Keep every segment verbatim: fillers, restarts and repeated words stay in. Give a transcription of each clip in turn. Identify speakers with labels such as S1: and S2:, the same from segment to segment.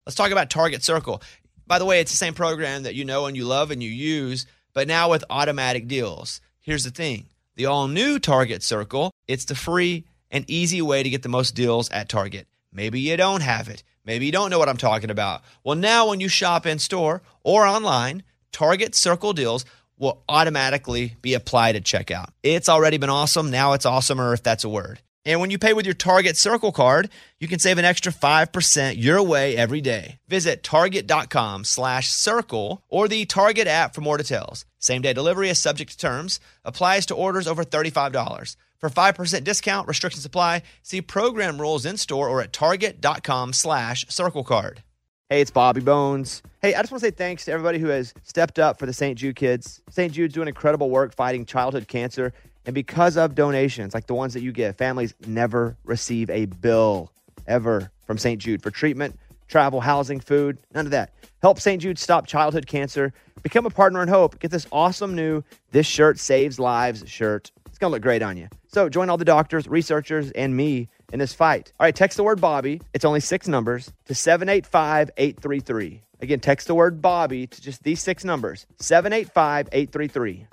S1: Let's talk about Target Circle. By the way, it's the same program that you know and you love and you use, but now with automatic deals. Here's the thing. The all-new Target Circle, it's the free and easy way to get the most deals at Target. Maybe you don't have it. Maybe you don't know what I'm talking about. Well, now when you shop in-store or online, Target Circle deals will automatically be applied at checkout. It's already been awesome. Now it's awesomer, if that's a word. And when you pay with your Target Circle card, you can save an extra five percent your way every day. Visit target.com slash circle or the Target app for more details. Same-day delivery is subject to terms. Applies to orders over thirty-five dollars. For five percent discount, restrictions apply. See program rules in-store or at target.com slash circle card. Hey, it's Bobby Bones. Hey, I just want to say thanks to everybody who has stepped up for the Saint Jude kids. Saint Jude's doing incredible work fighting childhood cancer. And because of donations like the ones that you give, families never receive a bill ever from Saint Jude for treatment, travel, housing, food, none of that. Help Saint Jude stop childhood cancer. Become a partner in hope. Get this awesome new This Shirt Saves Lives shirt. It's going to look great on you. So join all the doctors, researchers, and me in this fight. All right, text the word Bobby. It's only six numbers to seven eight five, eight three three. Again, text the word Bobby to just these six numbers, seven eight five, eight three three.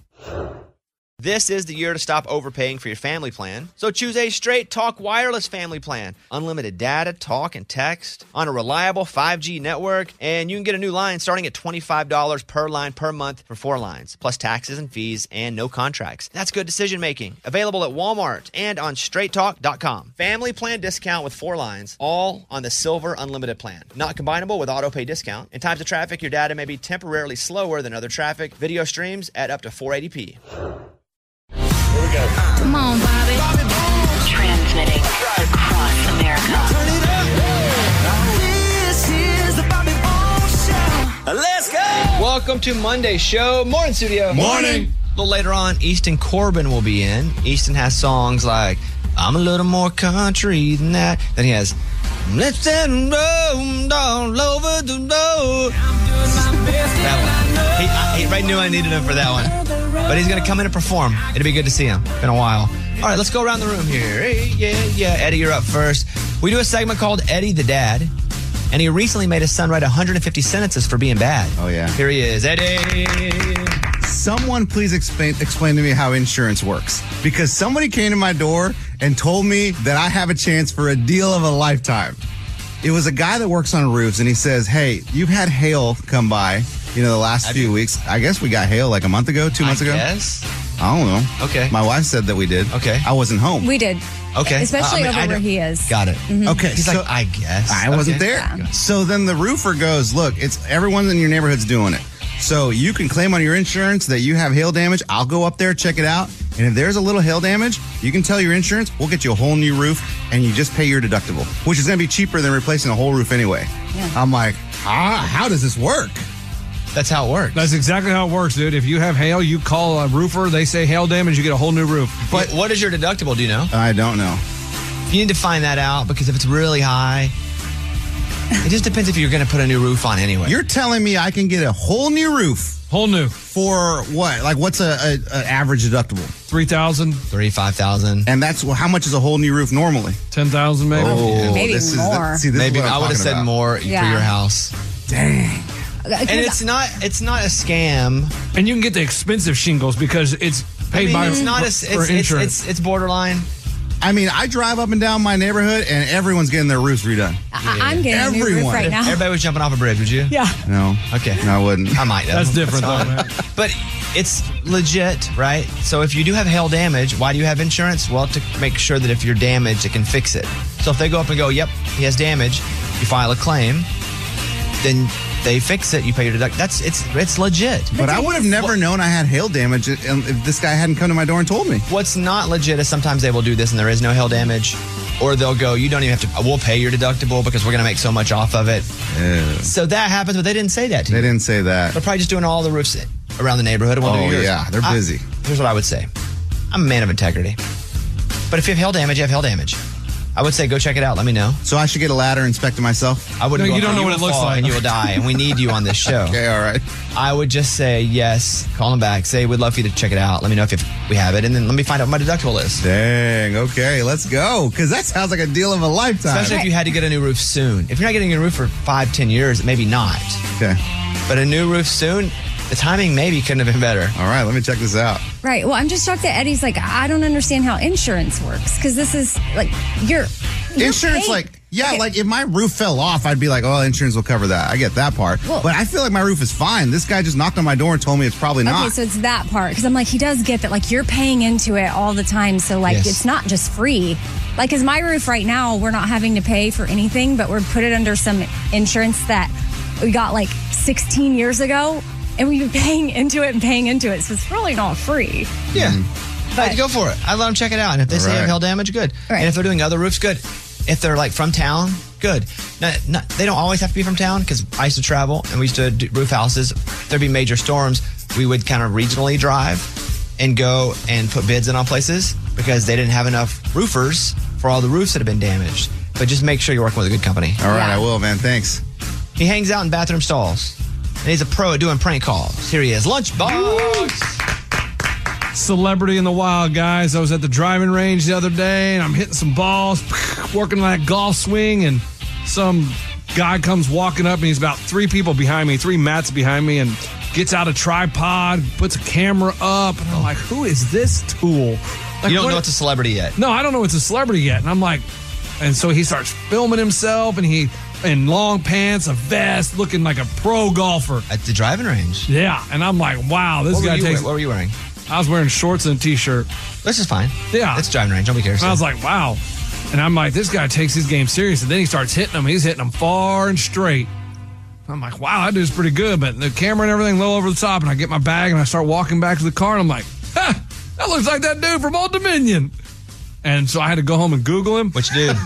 S1: This is the year to stop overpaying for your family plan. So choose a Straight Talk Wireless family plan. Unlimited data, talk, and text on a reliable five G network. And you can get a new line starting at twenty-five dollars per line per month for four lines, plus taxes and fees and no contracts. That's good decision making. Available at Walmart and on straight talk dot com. Family plan discount with four lines, all on the Silver Unlimited plan. Not combinable with auto pay discount. In times of traffic, your data may be temporarily slower than other traffic. Video streams at up to four eighty p.
S2: Here we go. Come on, Bobby. Bobby Bones. Transmitting across America. Turn it up. This is the Bobby Bones Show. Let's go.
S1: Welcome to Monday's show. Morning, studio.
S3: Morning.
S1: A little later on, Easton Corbin will be in. Easton has songs like I'm a little more country than that. Then he has Let's roam all over the road. That one. He, I, he right knew I needed him for that one. But he's going to come in and perform. It'll be good to see him. Been a while. All right, let's go around the room here. Hey, yeah, yeah. Eddie, you're up first. We do a segment called Eddie the Dad. And he recently made his son write one hundred fifty sentences for being bad.
S3: Oh, yeah.
S1: Here he is. Eddie.
S3: Someone please explain explain to me how insurance works. Because somebody came to my door and told me that I have a chance for a deal of a lifetime. It was a guy that works on roofs, and he says, hey, you've had hail come by, you know, the last
S1: Have
S3: few
S1: you?
S3: weeks. I guess we got hail like a month ago, two months
S1: I
S3: ago.
S1: guess.
S3: I don't know.
S1: Okay.
S3: My wife said that we did.
S1: Okay.
S3: I wasn't home.
S4: We did.
S1: Okay.
S4: Especially
S1: I mean,
S4: over
S1: I
S4: where
S1: don't-
S4: he is.
S1: Got it.
S3: Okay.
S1: He's
S3: so
S1: like, I guess.
S3: I wasn't
S1: Okay.
S3: there.
S4: Yeah.
S3: So then the roofer goes, look, it's everyone in your neighborhood's doing it. So you can claim on your insurance that you have hail damage. I'll go up there, check it out. And if there's a little hail damage, you can tell your insurance, we'll get you a whole new roof, and you just pay your deductible, which is going to be cheaper than replacing a whole roof anyway.
S4: Yeah.
S3: I'm like, how, how does this work?
S1: That's how it works.
S5: That's exactly how it works, dude. If you have hail, you call a roofer. They say hail damage, you get a whole new roof.
S1: But what is your deductible? Do you know?
S3: I don't know.
S1: You need to find that out because if it's really high, it just depends if you're going to put a new roof on anyway.
S3: You're telling me I can get a whole new roof
S5: Whole new.
S3: for what? Like, what's a, a, a average deductible?
S5: three thousand,
S1: Three, five thousand.
S3: And that's well, how much is a whole new roof normally?
S5: ten thousand maybe.
S3: Oh,
S4: Maybe
S3: this is
S4: more.
S3: the, see, this
S1: Maybe
S3: is what I'm
S1: I would have
S3: talking
S1: said
S3: about.
S1: more for
S4: Yeah.
S1: your house.
S3: Dang.
S1: And it's not it's not a scam.
S5: And you can get the expensive shingles because it's paid
S1: I mean,
S5: by
S1: it's not a,
S5: for
S1: it's, it's,
S5: insurance.
S1: it's it's borderline.
S3: I mean, I drive up and down my neighborhood, and everyone's getting their roofs redone.
S4: I- I'm getting a new roof
S3: Everyone.
S4: right now.
S1: Everybody was jumping off a bridge, would you?
S4: Yeah.
S3: No.
S1: Okay.
S3: No, I wouldn't.
S1: I might though.
S5: That's different though,
S1: fine.
S5: man.
S1: But it's legit, right? So if you do have hail damage, why do you have insurance? Well, to make sure that if you're damaged, it can fix it. So if they go up and go, yep, he has damage, you file a claim, then they fix it, you pay your deduct. That's it's it's legit.
S3: But I would have never known I had hail damage if if this guy hadn't come to my door and told me.
S1: What's not legit is sometimes they will do this and there is no hail damage. Or they'll go, you don't even have to, we'll pay your deductible because we're going to make so much off of it.
S3: Ew.
S1: So that happens, but they didn't say that to
S3: They
S1: you.
S3: didn't say that.
S1: They're probably just doing all the roofs around the neighborhood. And we'll
S3: Oh,
S1: do yours.
S3: yeah, they're
S1: I-
S3: busy.
S1: here's what I would say. I'm a man of integrity. But if you have hail damage, you have hail damage. I would say go check it out. Let me know.
S3: So I should get a ladder and inspect it myself?
S1: I wouldn't.
S5: No,
S1: go
S5: you don't
S1: up.
S5: know what
S1: will
S5: it looks
S1: fall
S5: like.
S1: and you will die, and we need you on this show.
S3: Okay, all right.
S1: I would just say yes. Call them back. Say we'd love for you to check it out. Let me know if you- we have it, and then let me find out what my deductible is.
S3: Dang, okay, let's go. Because that sounds like a deal of a lifetime.
S1: Especially if you had to get a new roof soon. If you're not getting a roof for five, ten years, maybe not.
S3: Okay,
S1: But a new roof soon, the timing maybe couldn't have been better.
S3: all right, let me check this out.
S4: Right. Well, I'm just shocked that Eddie's like, I don't understand how insurance works because this is like you're, you're
S3: Insurance,
S4: paying-
S3: like, yeah,
S4: Okay.
S3: like if my roof fell off, I'd be like, oh, insurance will cover that. I get that part.
S4: Well-
S3: but I feel like my roof is fine. This guy just knocked on my door and told me it's probably not.
S4: Okay, so it's that part because I'm like, he does get that. Like you're paying into it all the time, so like
S1: Yes.
S4: it's not just free. Like, is my roof right now? We're not having to pay for anything, but we're put it under some insurance that we got like sixteen years ago, and we've been paying into it and paying into it, so it's really not free.
S1: Yeah.
S4: But-
S1: But go for it. I let them check it out. And if they say
S3: Right.
S1: have hail damage, good.
S4: Right.
S1: And if they're doing other roofs, good. If they're like from town, good. Not, not, they don't always have to be from town because I used to travel and we used to do roof houses. If there'd be major storms, we would kind of regionally drive and go and put bids in on places because they didn't have enough roofers for all the roofs that have been damaged. But just make sure you're working with a good company.
S3: All right,
S4: Yeah.
S3: I will, man. Thanks.
S1: He hangs out in bathroom stalls. And he's a pro at doing prank calls. Here he is. Lunchbox.
S5: Celebrity in the wild, guys. I was at the driving range the other day and I'm hitting some balls, working on that golf swing, and some guy comes walking up and he's about three people behind me, three mats behind me, and gets out a tripod, puts a camera up, and I'm like, who is this tool? Like,
S1: You don't
S5: what-
S1: know it's a celebrity yet.
S5: No, I don't know it's a celebrity yet. And I'm like, and so he starts filming himself and he in long pants, a vest, looking like a pro golfer.
S1: At the driving range.
S5: Yeah. And I'm like, wow, this
S1: What were,
S5: guy
S1: you,
S5: takes.
S1: what were you wearing?
S5: I was wearing shorts and a t-shirt.
S1: This is fine.
S5: Yeah.
S1: It's driving range. Don't be curious.
S5: And I was like, wow. And I'm like, this guy takes his game serious. And then he starts hitting them. He's hitting them far and straight. I'm like, wow, that dude's pretty good. But the camera and everything, a little over the top. And I get my bag and I start walking back to the car. And I'm like, ha, that looks like that dude from Old Dominion. And so I had to go home and Google him.
S1: Which dude?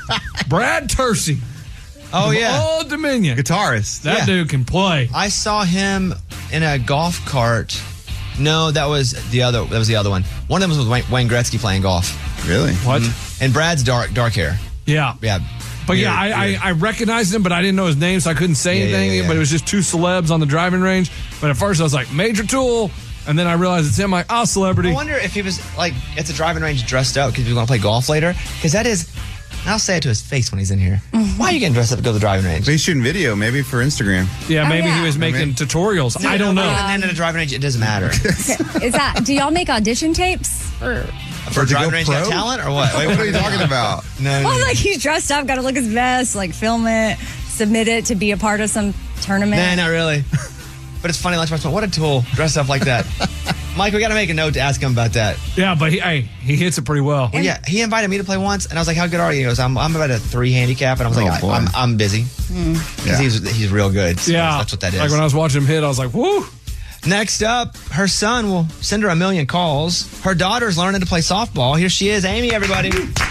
S5: Brad Tersey.
S1: Oh,
S5: from
S1: yeah.
S5: Old Dominion.
S3: Guitarist.
S5: That
S1: Yeah.
S5: dude can play.
S1: I saw him in a golf cart. No, that was the other. That was the other one. One of them was with Wayne, Wayne Gretzky playing golf,
S3: Really?
S5: What?
S1: and Brad's dark, dark hair.
S5: Yeah.
S1: Yeah,
S5: But yeah,
S1: Weird,
S5: I,
S1: weird.
S5: I, I recognized him, but I didn't know his name, so I couldn't say
S1: Yeah, yeah,
S5: anything.
S1: yeah, yeah.
S5: But it was just two celebs on the driving range. But at first I was like, Major Tool. And then I realized it's him, like, oh, celebrity.
S1: I wonder if he was like at the driving range dressed up because he was going to play golf later. Because that is, and I'll say it to his face when he's in here. Why are you getting dressed up to go to the driving range?
S3: But he's shooting video, maybe for Instagram.
S5: Yeah,
S4: Oh,
S5: maybe he
S4: yeah.
S5: was making
S3: mean-
S5: tutorials. I don't
S1: But
S5: know.
S1: Even then at a driving range, it doesn't matter.
S4: Is that? Do y'all make audition tapes? Or,
S1: For a
S3: to go
S1: driving range, got
S3: pro?
S1: talent or what? Wait,
S3: What are you talking about?
S1: No, no,
S4: well,
S1: no.
S4: like he's dressed up, got to look his best, like film it, submit it to be a part of some tournament.
S1: Nah, not really. But it's funny, Lunchbox. What a tool, dressed up like that. Mike, we got to make a note to ask him about that.
S5: Yeah, but he, hey, he hits it pretty well.
S1: Well, yeah, he invited me to play once, and I was like, "How good are you?" He goes, "I'm, I'm about a three handicap," and I was
S3: Oh,
S1: like,
S3: boy.
S1: I, "I'm, I'm busy." Because
S3: Yeah.
S1: he's he's real good. So
S5: Yeah.
S1: that's what that is.
S5: Like when I was watching him hit, I was like, whoo.
S1: Next up, her son will send her a million calls. Her daughter's learning to play softball. Here she is, Amy. Everybody.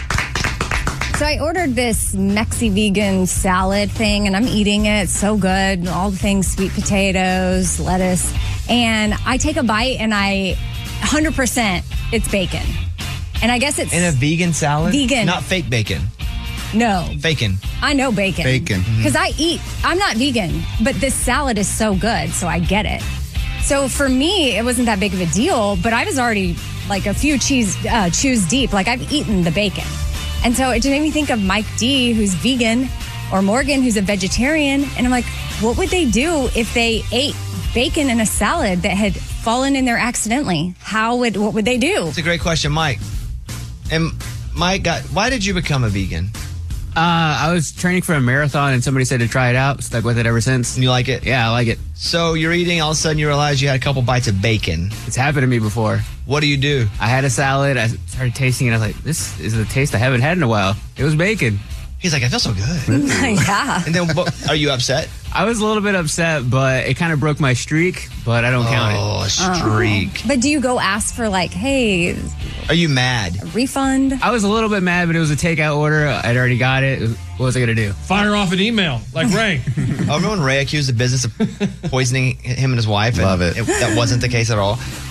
S4: So I ordered this Mexi vegan salad thing, and I'm eating it. It's so good. All the things, sweet potatoes, lettuce. And I take a bite, and I, one hundred percent, it's bacon. And I guess it's,
S1: In a vegan salad.
S4: Vegan.
S1: Not fake bacon.
S4: no,
S1: Bacon.
S4: I know bacon.
S3: Bacon.
S4: Because I eat, I'm not vegan, but this salad is so good, so I get it. So for me, it wasn't that big of a deal, but I was already like a few cheese uh, chews deep. Like I've eaten the bacon. And so it just made me think of Mike D, who's vegan, or Morgan, who's a vegetarian. And I'm like, what would they do if they ate bacon in a salad that had fallen in there accidentally? How would, what would they do?
S1: It's a great question, Mike. And Mike, got, why did you become a vegan?
S6: Uh, I was training for a marathon and somebody said to try it out. Stuck with it ever since.
S1: And you like it?
S6: Yeah, I like it.
S1: So you're eating, all of a sudden you realize you had a couple bites of bacon.
S6: It's happened to me before.
S1: What do you do?
S6: I had a salad. I started tasting it. I was like, this is a taste I haven't had in a while. It was bacon.
S1: He's like, I feel so good.
S4: Yeah.
S1: And then, what, are you upset?
S6: I was a little bit upset, but it kind of broke my streak, but I don't count it.
S1: Oh, streak.
S4: But do you go ask for like, hey,
S1: Are you mad?
S4: refund?
S6: I was a little bit mad, but it was a takeout order. I'd already got it. What was I going to do?
S5: Fire off an email like Ray.
S1: Oh, remember when Ray accused the business of poisoning him and his wife? And
S3: Love it.
S1: That wasn't the case at all.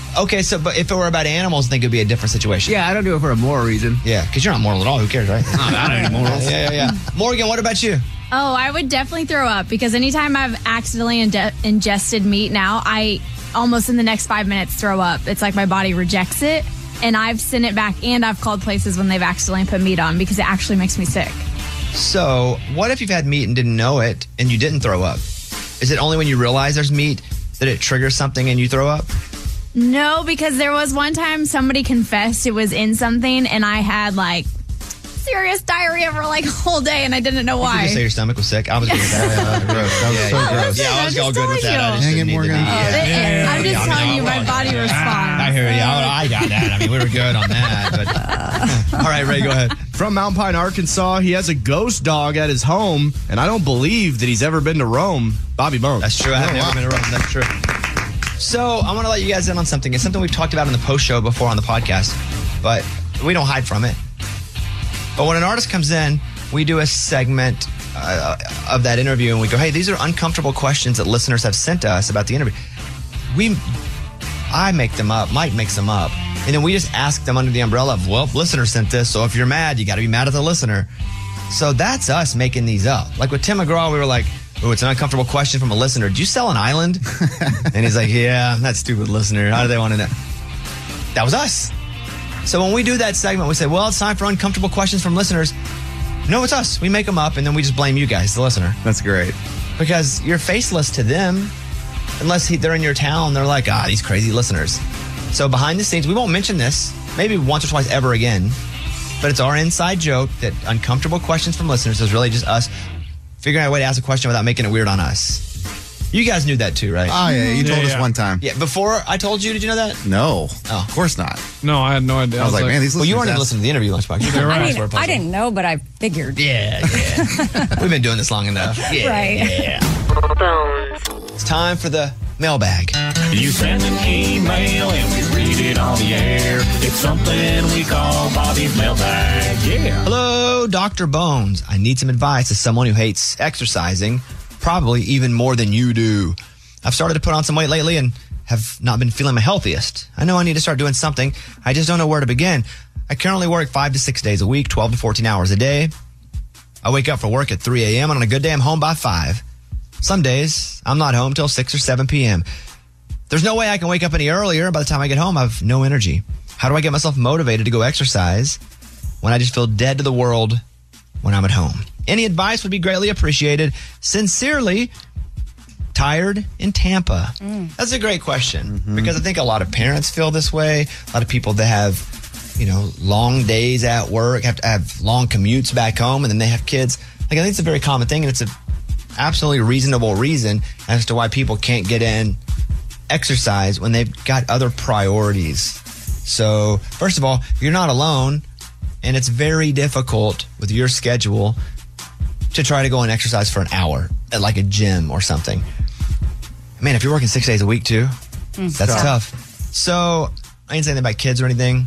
S1: Okay, so but if it were about animals, I think it would be a different situation.
S6: Yeah, I don't do it for a moral reason.
S1: Yeah, because you're not moral at all. Who cares, right?
S6: I'm not any morals.
S1: Yeah, yeah, yeah. Morgan, what about you?
S7: Oh, I would definitely throw up because anytime I've accidentally inge- ingested meat now, I almost in the next five minutes throw up. It's like my body rejects it, and I've sent it back, and I've called places when they've accidentally put meat on because it actually makes me sick.
S1: So, what if you've had meat and didn't know it, and you didn't throw up? Is it only when you realize there's meat that it triggers something and you throw up?
S7: No, because there was one time somebody confessed it was in something, and I had like serious diarrhea for like a whole day, and I didn't know
S1: Did you
S7: why.
S1: just say your stomach was sick? I was good with that.
S3: That was gross. That was so
S1: yeah,
S3: gross.
S1: Yeah, I was
S7: I'm
S1: all
S7: just
S1: good with
S7: telling
S1: that. I
S7: you.
S1: just
S3: Hang
S1: didn't
S3: it,
S1: need the
S3: Morgan.
S1: meat.
S7: Oh,
S1: Yeah.
S7: it-
S1: Yeah.
S7: I'm just
S1: Yeah, I mean,
S7: telling
S1: I
S7: you, my
S1: was-
S7: body responds.
S1: I hear you. I, I got that. I mean, we were good on that. But all right, Ray, go ahead.
S8: From Mount Pine, Arkansas, he has a ghost dog at his home, and I don't believe that he's ever been to Rome. Bobby Bones.
S1: That's true. I have
S3: Oh,
S1: never
S3: wow.
S1: been to Rome. That's true. So I want to let you guys in on something. It's something we've talked about in the post show before on the podcast, but we don't hide from it. But when an artist comes in, we do a segment uh, of that interview, and we go, "Hey, these are uncomfortable questions that listeners have sent to us about the interview." We, I make them up. Mike makes them up, and then we just ask them under the umbrella of, "Well, listener sent this, so if you're mad, you got to be mad at the listener." So that's us making these up. Like with Tim McGraw, we were like, "Oh, it's an uncomfortable question from a listener. Do you sell an island?" And he's like, "Yeah, that stupid listener. How do they want to know?" That was us. So when we do that segment, we say, "Well, it's time for uncomfortable questions from listeners." No, it's us. We make them up, and then we just blame you guys, the listener,
S3: That's great.
S1: because you're faceless to them unless he, they're in your town. They're like, "Ah, these crazy listeners." So behind the scenes, we won't mention this maybe once or twice ever again, but it's our inside joke that uncomfortable questions from listeners is really just us figuring out a way to ask a question without making it weird on us. You guys knew that too, right?
S3: Oh, yeah. You
S5: Yeah,
S3: told us
S5: yeah.
S3: one time.
S1: Yeah, before I told you, did you know that?
S3: No.
S1: Oh.
S3: Of course not.
S5: No, I had no idea.
S3: I was like, man, these
S1: Well, you weren't even
S3: listeners
S1: listening to the interview, Lunchbox. You're
S5: You're
S4: I
S5: right.
S4: mean, I didn't know, but I figured.
S1: Yeah, yeah. We've been doing this long enough. Yeah,
S4: Right.
S1: yeah. It's time for the mailbag.
S9: You send an email and we read it on the air. It's something we call Bobby's mailbag. Yeah.
S1: Hello, Doctor Bones. I need some advice as someone who hates exercising, probably even more than you do. I've started to put on some weight lately and have not been feeling my healthiest. I know I need to start doing something. I just don't know where to begin. I currently work five to six days a week, twelve to fourteen hours a day. I wake up for work at three a.m. and on a good day, I'm home by five. Some days, I'm not home till six or seven p.m. There's no way I can wake up any earlier. By the time I get home, I have no energy. How do I get myself motivated to go exercise when I just feel dead to the world when I'm at home? Any advice would be greatly appreciated. Sincerely, Tired in Tampa. Mm. That's a great question mm-hmm. because I think a lot of parents feel this way. A lot of people that have, you know, long days at work, have to have long commutes back home, and then they have kids. Like, I think it's a very common thing, and it's a absolutely reasonable reason as to why people can't get in exercise when they've got other priorities. So, first of all, you're not alone, and it's very difficult with your schedule to try to go and exercise for an hour at like a gym or something. Man, if you're working six days a week too, mm, that's tough. tough. So I ain't saying anything about kids or anything.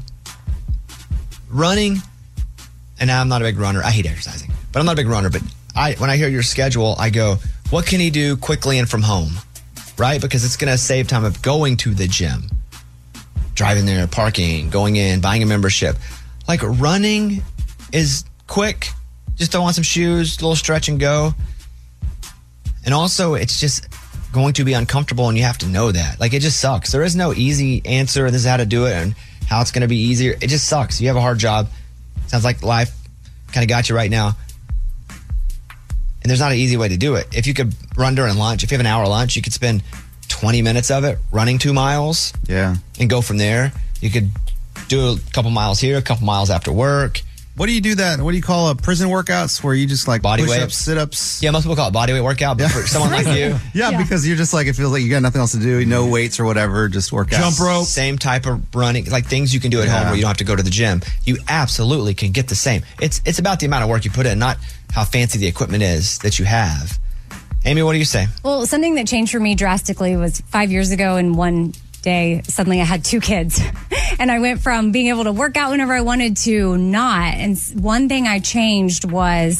S1: Running, and I'm not a big runner. I hate exercising, but I'm not a big runner. But I, when I hear your schedule, I go, what can he do quickly and from home? Right? Because it's going to save time of going to the gym, driving there, parking, going in, buying a membership. Like running is quick. Just throw on some shoes, a little stretch and go. And also, it's just going to be uncomfortable, and you have to know that. Like, it just sucks. There is no easy answer. This is how to do it and how it's going to be easier. It just sucks. You have a hard job. Sounds like life kind of got you right now. And there's not an easy way to do it. If you could run during lunch, if you have an hour lunch, you could spend twenty minutes of it running two miles.
S3: Yeah.
S1: And go from there. You could do a couple miles here, a couple miles after work.
S3: What do you do that? What do you call a prison workouts where you just like
S1: Body
S3: push
S1: weight
S3: ups, sit ups?
S1: Yeah, most people call it body weight workout, but
S3: Yeah.
S1: for someone like you,
S3: Yeah,
S4: Yeah.
S3: because you're just like, it feels like you got nothing else to do, no weights or whatever, just work out.
S5: Jump rope.
S1: same type of running, like things you can do at home
S3: Yeah.
S1: where you don't have to go to the gym. You absolutely can get the same. It's it's about the amount of work you put in, not how fancy the equipment is that you have. Amy, what do you say?
S4: Well, something that changed for me drastically was five years ago in one day, suddenly I had two kids. And I went from being able to work out whenever I wanted to not. And s- one thing I changed was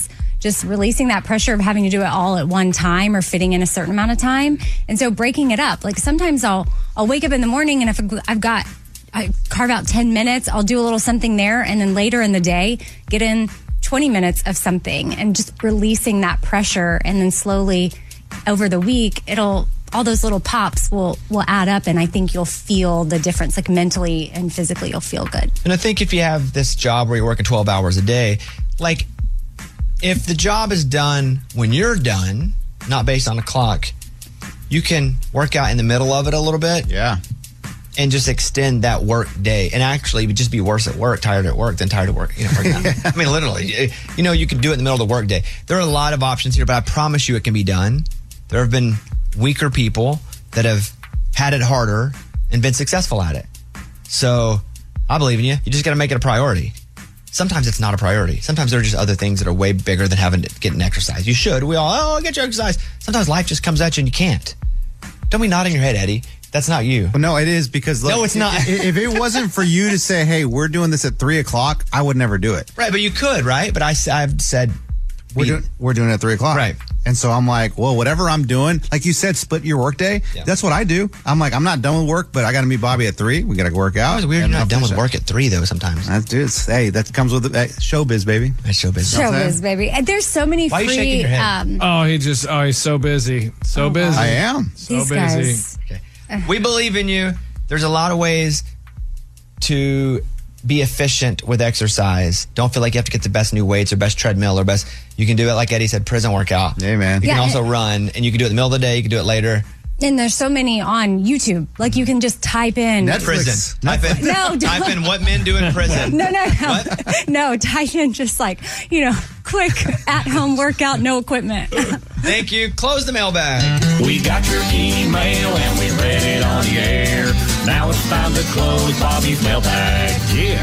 S4: just releasing that pressure of having to do it all at one time or fitting in a certain amount of time. And so breaking it up. Like sometimes I'll I'll wake up in the morning and if I've got I carve out ten minutes, I'll do a little something there, and then later in the day get in twenty minutes of something, and just releasing that pressure, and then slowly over the week it'll all those little pops will will add up, and I think you'll feel the difference, like mentally and physically you'll feel good.
S1: And I think if you have this job where you're working twelve hours a day, like if the job is done when you're done, not based on a clock, you can work out in the middle of it a little bit.
S3: Yeah.
S1: And just extend that work day, and actually just be worse at work, tired at work, than tired at work. You know, working out. I mean, literally, you know, you can do it in the middle of the work day. There are a lot of options here, but I promise you it can be done. There have been weaker people that have had it harder and been successful at it. So I believe in you. You just got to make it a priority. Sometimes it's not a priority. Sometimes there are just other things that are way bigger than having to get an exercise. You should. We all, oh, get your exercise. Sometimes life just comes at you and you can't. Don't be nodding your head, Eddie. That's not you.
S3: Well, no, it is because... Look,
S1: no, it's not.
S3: if, if it wasn't for you to say, hey, we're doing this at three o'clock, I would never do it.
S1: Right, but you could, right? But I, I've said...
S3: We're, do, we're doing it at three o'clock.
S1: Right.
S3: And so I'm like, well, whatever I'm doing, like you said, split your work day. Yeah. That's what I do. I'm like, I'm not done with work, but I got to meet Bobby at three. We got to work out.
S1: It's weird you're not done with work at three, though, sometimes.
S3: That's, dude, hey, that comes with uh, showbiz, baby.
S1: That's showbiz.
S4: Showbiz, baby. And there's so many
S1: Why
S4: free...
S1: are you shaking your head?
S4: Um,
S5: Oh, he just, oh, he's so busy. So
S4: Oh, wow.
S5: busy.
S3: I am.
S5: So
S4: These
S5: busy.
S4: guys.
S1: Okay. We believe in you. There's a lot of ways to be efficient with exercise. Don't feel like you have to get the best new weights or best treadmill or best. You can do it, like Eddie said, prison workout.
S3: Hey, man.
S1: You
S4: Yeah,
S1: can also
S4: and-
S1: run, and you can do it in the middle of the day. You can do it later.
S4: And there's so many on YouTube. Like you can just type in...
S3: Netflix.
S1: Prison. Type in,
S4: No, don't.
S1: type in what men do in prison.
S4: No, no, no.
S1: What?
S4: No, type in just like, you know, quick at-home workout, no equipment.
S1: Thank you. Close the mailbag.
S9: We got your email and we read it on the air. Now it's time to close Bobby's mailbag.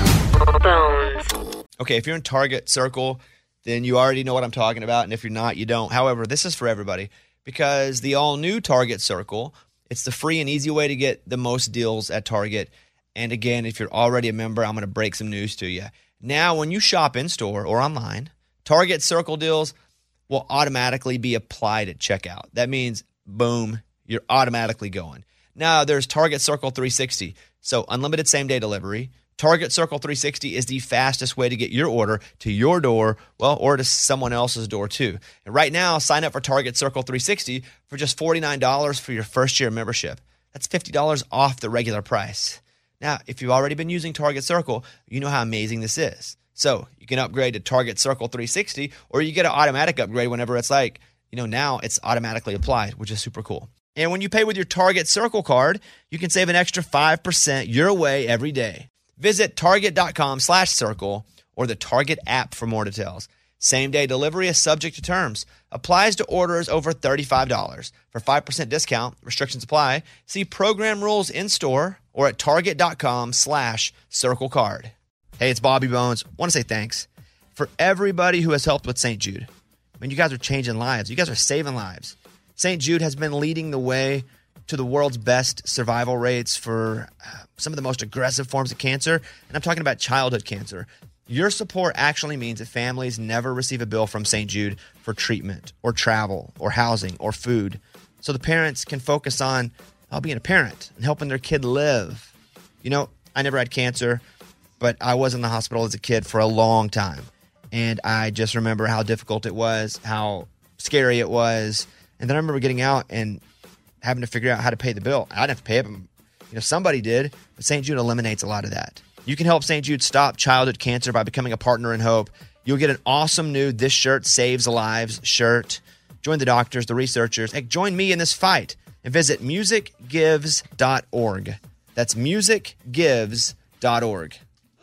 S9: Yeah.
S1: Okay, if you're in Target Circle, then you already know what I'm talking about. And if you're not, you don't. However, this is for everybody because the all-new Target Circle, it's the free and easy way to get the most deals at Target. And again, if you're already a member, I'm going to break some news to you. Now, when you shop in-store or online, Target Circle deals will automatically be applied at checkout. That means, boom, you're automatically going. Now, there's Target Circle three sixty, so unlimited same-day delivery. Target Circle three sixty is the fastest way to get your order to your door, well, or to someone else's door too. And right now, sign up for Target Circle three sixty for just forty-nine dollars for your first year membership. That's fifty dollars off the regular price. Now, if you've already been using Target Circle, you know how amazing this is. So you can upgrade to Target Circle three sixty, or you get an automatic upgrade whenever it's like, you know, now it's automatically applied, which is super cool. And when you pay with your Target Circle card, you can save an extra five percent your way every day. Visit target.com slash circle or the Target app for more details. Same-day delivery is subject to terms. Applies to orders over thirty-five dollars. For five percent discount, restrictions apply. See program rules in-store or at target.com slash circle card. Hey, it's Bobby Bones. I want to say thanks for everybody who has helped with Saint Jude. I mean, you guys are changing lives. You guys are saving lives. Saint Jude has been leading the way to the world's best survival rates for uh, some of the most aggressive forms of cancer. And I'm talking about childhood cancer. Your support actually means that families never receive a bill from Saint Jude for treatment or travel or housing or food. So the parents can focus on uh, being a parent and helping their kid live. You know, I never had cancer, but I was in the hospital as a kid for a long time. And I just remember how difficult it was, how scary it was. And then I remember getting out and having to figure out how to pay the bill. I didn't have to pay it, but you know, somebody did. But Saint Jude eliminates a lot of that. You can help Saint Jude stop childhood cancer by becoming a partner in hope. You'll get an awesome new This Shirt Saves Lives shirt. Join the doctors, the researchers. Hey, join me in this fight and visit music gives dot org. That's music gives dot org.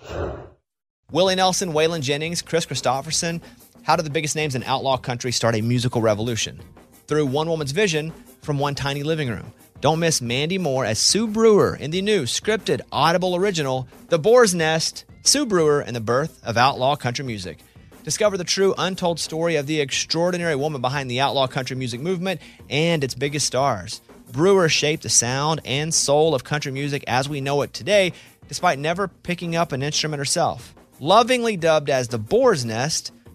S1: Willie Nelson, Waylon Jennings, Chris Christopherson. How did the biggest names in outlaw country start a musical revolution? Through one woman's vision from one tiny living room. Don't miss Mandy Moore as Sue Brewer in the new scripted Audible original, The Boar's Nest, Sue Brewer and the Birth of Outlaw Country Music. Discover the true untold story of the extraordinary woman behind the outlaw country music movement and its biggest stars. Brewer shaped the sound and soul of country music as we know it today, despite never picking up an instrument herself. Lovingly dubbed as The Boar's Nest,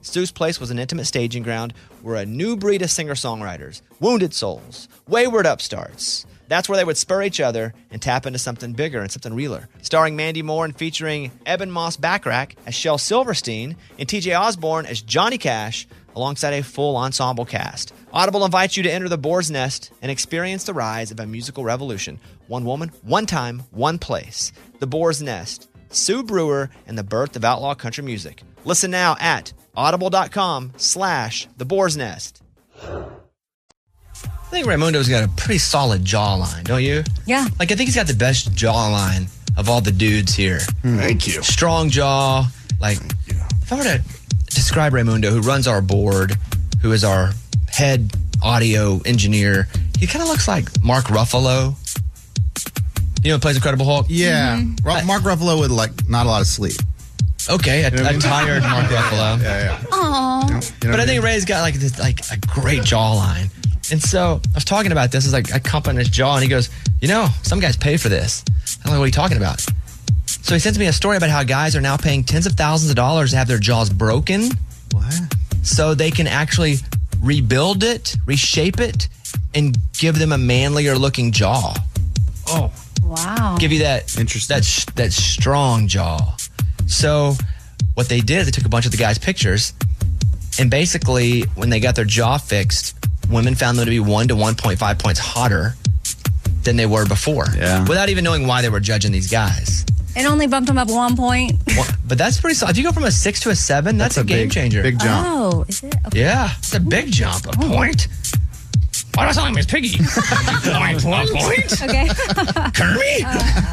S1: Stu's Place was an intimate staging ground where a new breed of singer-songwriters, wounded souls, wayward upstarts, that's where they would spur each other and tap into something bigger and something realer. Starring Mandy Moore and featuring Eben Moss Backrack as Shel Silverstein and T J Osborne as Johnny Cash, alongside a full ensemble cast. Audible invites you to enter the Boar's Nest and experience the rise of a musical revolution. One woman, one time, one place. The Boar's Nest, Sue Brewer, and the birth of outlaw country music. Listen now at audible.com slash the Boar's Nest. I think Raymundo's got a pretty solid jawline, don't you?
S4: Yeah.
S1: Like, I think he's got the best jawline of all the dudes here.
S8: Thank you.
S1: Strong jaw. Like, if I were to describe Raymundo, who runs our board, who is our head audio engineer, he kind of looks like Mark Ruffalo. You know who plays Incredible Hulk?
S3: Yeah.
S4: Mm-hmm.
S3: Ru- Mark Ruffalo with like not a lot of sleep.
S1: Okay, a, a tired Mark Ruffalo.
S3: Yeah, yeah.
S4: Aww.
S3: You know
S1: But
S3: what
S1: I
S3: mean?
S1: think Ray's got like this, like a great jawline. And so I was talking about this. It's like I compliment his jaw, and he goes, "You know, some guys pay for this." I don't know what he's talking about. So he sends me a story about how guys are now paying tens of thousands of dollars to have their jaws broken,
S3: What?
S1: so they can actually rebuild it, reshape it, and give them a manlier looking jaw.
S5: Oh,
S4: Wow.
S1: Give you that
S3: Interesting.
S1: that sh- that strong jaw. So what they did, they took a bunch of the guys' pictures, and basically when they got their jaw fixed, women found them to be one to one point five points hotter than they were before.
S3: Yeah.
S1: Without even knowing why they were judging these guys.
S4: It only bumped him up one point.
S1: Well, but that's pretty solid. If you go from a six to a seven, that's, a, game
S3: big,
S1: changer.
S3: Big jump.
S4: Oh, is it? Okay.
S1: Yeah, it's a big jump. A point. Why do I sound like Miss Piggy? Point, one point.
S4: Okay.
S1: Kirby?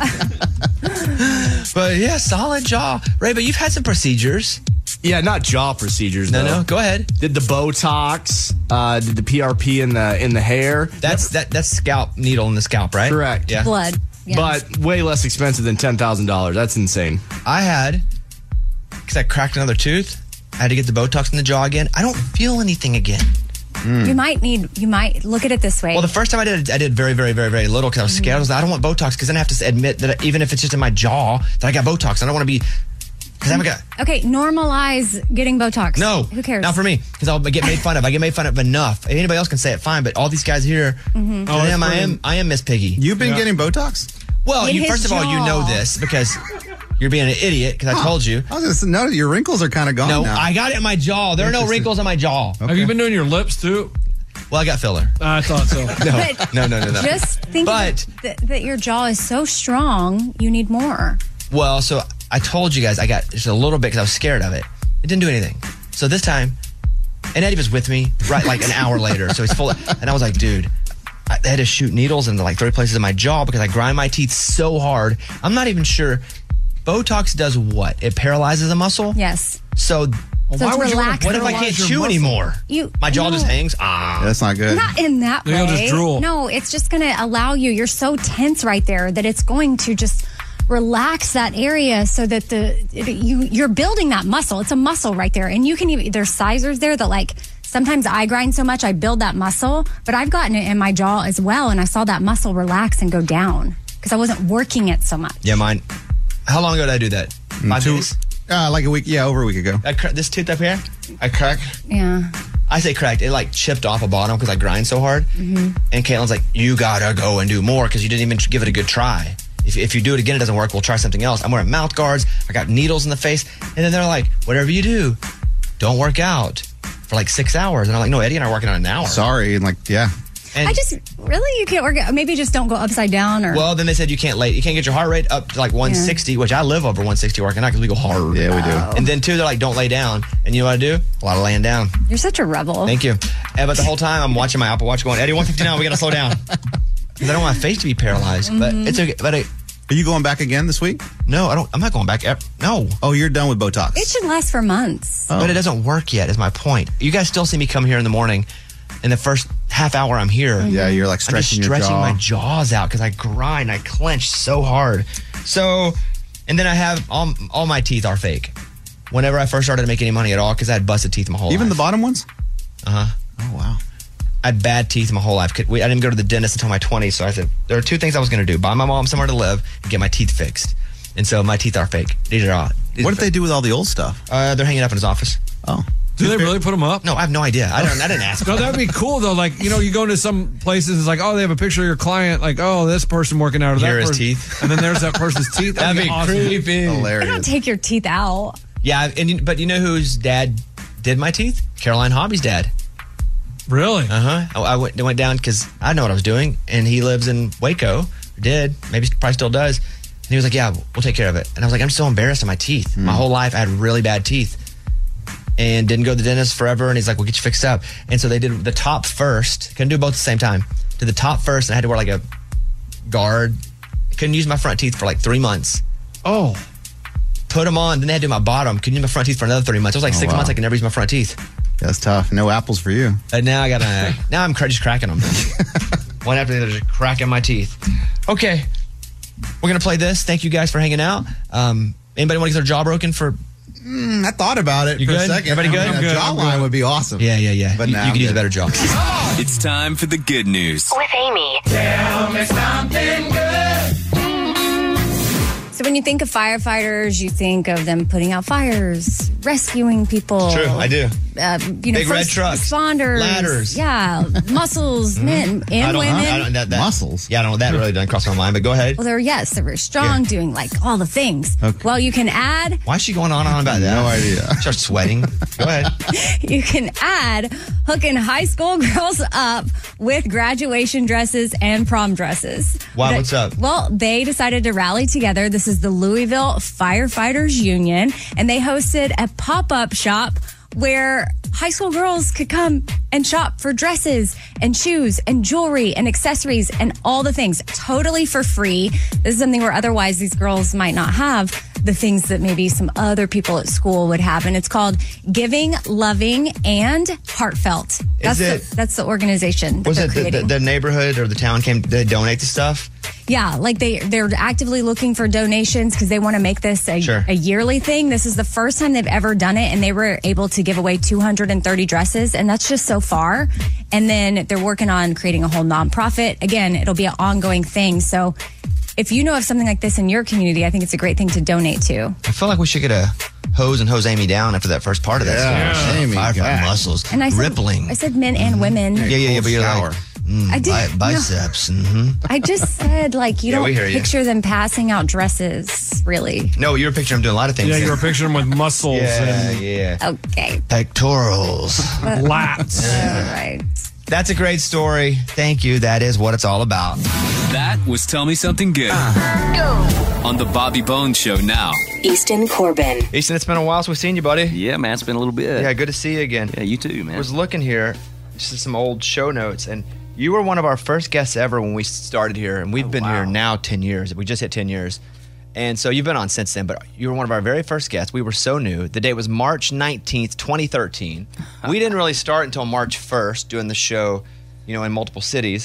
S1: But yeah, solid jaw. Ray, but you've had some procedures.
S8: Yeah, not jaw procedures.
S1: No,
S8: though.
S1: no, go ahead.
S8: Did the Botox? Uh, did the P R P in the in the hair?
S1: That's that that's scalp needle in the scalp, right?
S8: Correct.
S1: Yeah.
S4: Blood. Yeah.
S8: But way less expensive than ten thousand dollars. That's insane.
S1: I had, because I cracked another tooth, I had to get the Botox in the jaw again. I don't feel anything again.
S4: You might need, you might look at it this way.
S1: Well, the first time I did it, I did very, very, very, very little because I was scared. I was like, I don't want Botox because then I have to admit that even if it's just in my jaw, that I got Botox. I don't want to be, because I haven't got,
S4: Okay, normalize getting Botox.
S1: no.
S4: Who cares?
S1: Not for me, because I'll get made fun of. I get made fun of enough. Anybody else can say it, fine, but all these guys here,
S4: Mm-hmm.
S1: to
S5: Oh,
S1: them,
S5: that's
S1: I am, I am Miss Piggy.
S3: You've been getting Botox?
S1: Well,
S4: In
S1: you
S4: his
S1: first of all, you know
S4: jaw.
S1: this because you're being an idiot because I told you.
S3: I was just no, your wrinkles are kind of gone
S1: No,
S3: now.
S1: I got it in my jaw. There are no
S3: Interesting.
S1: wrinkles on my jaw.
S5: have you been doing your lips too?
S1: Well, I got filler.
S5: I thought so.
S4: But
S1: No, no, no, no.
S4: just think
S1: But-
S4: that, that your jaw is so strong, you need more.
S1: Well, so I told you guys I got just a little bit because I was scared of it. It didn't do anything. So this time, and Eddie was with me right like an hour later. So he's full of, and I was like, dude, I had to shoot needles into like three places in my jaw because I grind my teeth so hard. I'm not even sure. Botox does what? It paralyzes a muscle?
S4: Yes.
S1: So
S5: Well,
S4: So
S5: why
S4: to
S5: would you want
S4: relax
S5: to
S1: what if I
S5: paralyze
S1: can't
S5: your
S1: chew
S5: muscle?
S1: anymore?
S4: You-
S1: my jaw
S4: no.
S1: just hangs? Ah.
S3: That's not good.
S4: Not in that
S5: Then
S4: way.
S5: you'll just drool.
S4: No, it's just going to allow you. You're so tense right there that it's going to just relax that area so that the you you're building that muscle. It's a muscle right there, and you can even there's sizers there that like sometimes I grind so much I build that muscle, but I've gotten it in my jaw as well, and I saw that muscle relax and go down because I wasn't working it so much.
S1: Yeah, mine. How long ago did I do that? Five
S3: Two-
S1: days?
S3: Uh, like a week, yeah, over a week ago.
S1: I cra- this tooth up here, I cracked.
S4: Yeah.
S1: I say cracked. It like chipped off a bottom because I grind so hard.
S4: Mm-hmm.
S1: And Caitlin's like, you gotta go and do more because you didn't even give it a good try. If, if you do it again, it doesn't work. We'll try something else. I'm wearing mouth guards. I got needles in the face. And then they're like, whatever you do, don't work out for like six hours. And I'm like, no, Eddie and I are working on an hour.
S3: Sorry, and like, yeah.
S1: And
S4: I just really you can't work it. Maybe just don't go upside down or
S1: well, then they said you can't lay, you can't get your heart rate up to like one sixty, which I live over one sixty working out because we go hard.
S3: Yeah, we do.
S1: And then two, they're like, don't lay down. And you know what I do? A lot of laying down.
S4: you're such a rebel.
S1: Thank you. And, but the whole time I'm watching my Apple Watch going, Eddie, one fifty-nine, we got to slow down. Because I don't want my face to be paralyzed. But
S4: Mm-hmm.
S1: it's okay. But I,
S3: Are you going back again this week?
S1: no, I don't, I'm not going back. ev- No.
S3: Oh, you're done with Botox.
S4: It should last for months.
S3: Oh.
S1: But it doesn't work yet, is my point. You guys still see me come here in the morning. In the first half hour I'm here,
S3: Yeah, you're like
S1: I'm just
S3: stretching your
S1: stretching
S3: jaw.
S1: my jaws out because I grind, I clench so hard. So, and then I have all, all my teeth are fake. Whenever I first started to make any money at all, because I had busted teeth my whole
S3: Even
S1: life.
S3: the bottom ones?
S1: Uh huh.
S3: Oh, wow.
S1: I had bad teeth my whole life. Could- we- I didn't go to the dentist until my twenties, so I said there are two things I was going to do: buy my mom somewhere to live and get my teeth fixed. And so my teeth are fake. These are all. these
S3: What
S1: are
S3: did they do with all the old stuff?
S1: fake. Uh, they're hanging up in his office.
S3: Oh.
S5: Do they really put them up?
S1: No, I have no idea. I don't. I didn't ask.
S5: No, that'd be cool though. Like, you know, you go into some places, it's like, oh, they have a picture of your client. Like, oh, this person working out. Or
S1: Here
S5: that
S1: his
S5: person.
S1: teeth.
S5: And then there's that person's teeth. That'd,
S1: That'd be
S5: awesome.
S1: creepy.
S4: I
S3: Hilarious.
S4: don't take your teeth out.
S1: Yeah, and you- but you know whose dad did my teeth? Caroline Hobby's dad.
S5: Really?
S1: Uh huh. I, I went, went down because I know what I was doing, and he lives in Waco. Or did maybe probably still does. And he was like, "Yeah, we'll take care of it." And I was like, "I'm so embarrassed of my teeth. My whole life I had really bad teeth, and didn't go to the dentist forever." And he's like, "We'll get you fixed up." And so they did the top first. Couldn't do both at the same time. Did the top first, and I had to wear like a guard. Couldn't use my front teeth for like three months.
S5: Oh.
S1: Put them on, then they had to do my bottom. Couldn't use my front teeth for another three months. It was like
S3: Oh,
S1: six
S3: wow.
S1: months I could never use my front teeth.
S3: That's tough. No apples for you.
S1: And now I gotta. Now I'm cr- just cracking them. One after the other, just cracking my teeth. Okay, we're gonna play this. Thank you guys for hanging out. Um, anybody want to get their jaw broken for?
S3: Mm, I thought about it
S1: You
S3: for
S1: good?
S3: a second.
S1: Everybody good?
S3: I mean,
S1: I'm
S3: a
S1: good, I'm
S3: jawline
S1: good.
S3: would be awesome.
S1: Yeah, yeah, yeah.
S3: But
S1: you
S3: now
S1: you
S3: I'm
S1: could use a
S3: good.
S1: better jaw.
S10: It's time for the good news.
S2: With Amy.
S9: Tell me something good.
S4: So when you think of firefighters, you think of them putting out fires, rescuing people.
S1: True, I do.
S4: Uh, you know,
S1: Big red
S4: first
S1: trucks,
S4: responders,
S1: ladders.
S4: Yeah, muscles, men
S1: I
S4: and
S1: don't,
S4: women.
S1: I don't, that, that,
S3: Muscles?
S1: Yeah, I don't. That really doesn't cross my mind. But go ahead.
S4: Well, they're yes, they're very strong,
S1: Yeah.
S4: doing like all the things.
S3: Okay.
S4: Well, you can add
S1: Why is she going on and on about that?
S3: No idea.
S1: Start sweating. Go ahead.
S4: you can add hooking high school girls up with graduation dresses and prom dresses.
S1: Why,
S4: But-
S1: what's up?
S4: Well, they decided to rally together. This is the Louisville Firefighters Union, and they hosted a pop-up shop where high school girls could come and shop for dresses and shoes and jewelry and accessories and all the things totally for free. This is something where otherwise these girls might not have the things that maybe some other people at school would have. And it's called Giving, Loving, and Heartfelt. That's,
S1: it-
S4: the, that's the organization that
S1: Was
S4: they're
S1: it the, the,
S4: creating.
S1: the neighborhood or the town came to donate the stuff?
S4: Yeah, like they they're actively looking for donations because they want to make this a,
S1: Sure.
S4: a yearly thing. This is the first time they've ever done it, and they were able to give away two hundred thirty dresses, and that's just so far. And then they're working on creating a whole nonprofit. Again, it'll be an ongoing thing. So if you know of something like this in your community, I think it's a great thing to donate to.
S1: I feel like we should get a hose and hose Amy down after that first part of that.
S3: Yeah,
S1: story.
S3: Amy,
S1: Firefighter
S3: gosh.
S1: muscles,
S4: And I said,
S1: rippling.
S4: I said men and women.
S1: yeah, yeah, yeah. But you're
S3: shower.
S1: like mm,
S4: I did-
S1: bi-
S4: no.
S1: biceps. hmm
S4: I just said like you
S1: Yeah, we
S4: don't
S1: hear you.
S4: picture them passing out dresses, really.
S1: No, you were picturing him doing a lot of things.
S5: Yeah, you were picturing them with muscles
S1: yeah,
S5: and
S1: yeah.
S4: Okay,
S1: Pectorals.
S5: lats.
S4: all right.
S1: That's a great story. Thank you. That is what it's all about.
S10: That was Tell Me Something Good. On the Bobby Bones Show now.
S2: Easton Corbin.
S1: Easton, it's been a while since we've seen you, buddy.
S11: Yeah, man, it's been a little bit.
S1: Yeah, good to see you again.
S11: Yeah, you too, man.
S1: I was looking here, just at some old show notes, and you were one of our first guests ever when we started here, and we've been here now ten years. We just hit ten years. And so you've been on since then, but you were one of our very first guests. We were so new. The date was March nineteenth, twenty thirteen. We didn't really start until March first doing the show, you know, in multiple cities.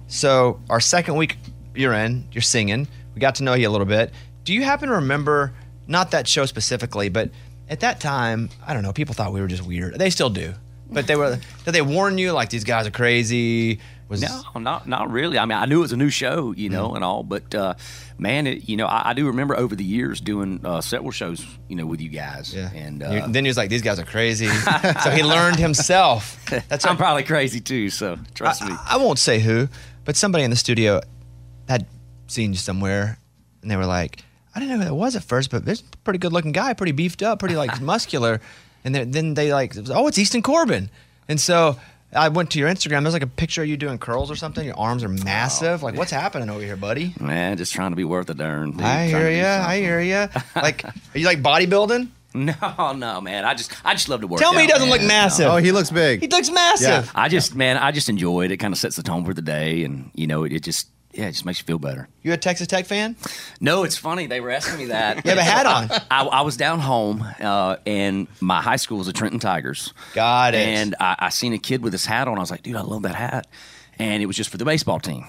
S1: So our second week you're in, you're singing. We got to know you a little bit. Do you happen to remember, not that show specifically, but at that time, I don't know, people thought we were just weird. They still do. But they were, did they warn you like these guys are crazy? Was
S11: No, not not really. I mean, I knew it was a new show, you know, and all, but uh, man, it, you know, I, I do remember over the years doing uh, several shows, you know, with you guys.
S1: Yeah.
S11: And
S1: You-
S11: uh,
S1: then he was like, these guys are crazy. So he learned himself. That's
S11: I'm
S1: what-
S11: probably crazy too, so trust me.
S1: I, I won't say who, but somebody in the studio had seen you somewhere, and they were like, I didn't know who that was at first, but this is a pretty good looking guy, pretty beefed up, pretty like muscular. And then then they like, oh, it's Easton Corbin. And so I went to your Instagram. There's like a picture of you doing curls or something. Your arms are massive. Like, what's happening over here, buddy?
S11: Man, just trying to be worth a darn. dude.
S1: I
S11: Trying to
S1: hear
S11: do
S1: you. I
S11: something.
S1: hear you. Like, are you like bodybuilding?
S11: No, no, man. I just, I just love to work.
S1: Tell me he
S11: out,
S1: doesn't
S11: man.
S1: look massive.
S3: Oh, he looks big.
S1: He looks massive.
S11: I just, man, I just enjoy it. It kind of sets the tone for the day, and you know, it, it just, yeah, it just makes you feel better.
S1: You a Texas Tech fan?
S11: No, it's funny. They were asking me that.
S1: You have a hat on.
S11: I, I was down home, uh, and my high school was the Trenton Tigers.
S1: Got it.
S11: And I, I seen a kid with his hat on. I was like, dude, I love that hat. And it was just for the baseball team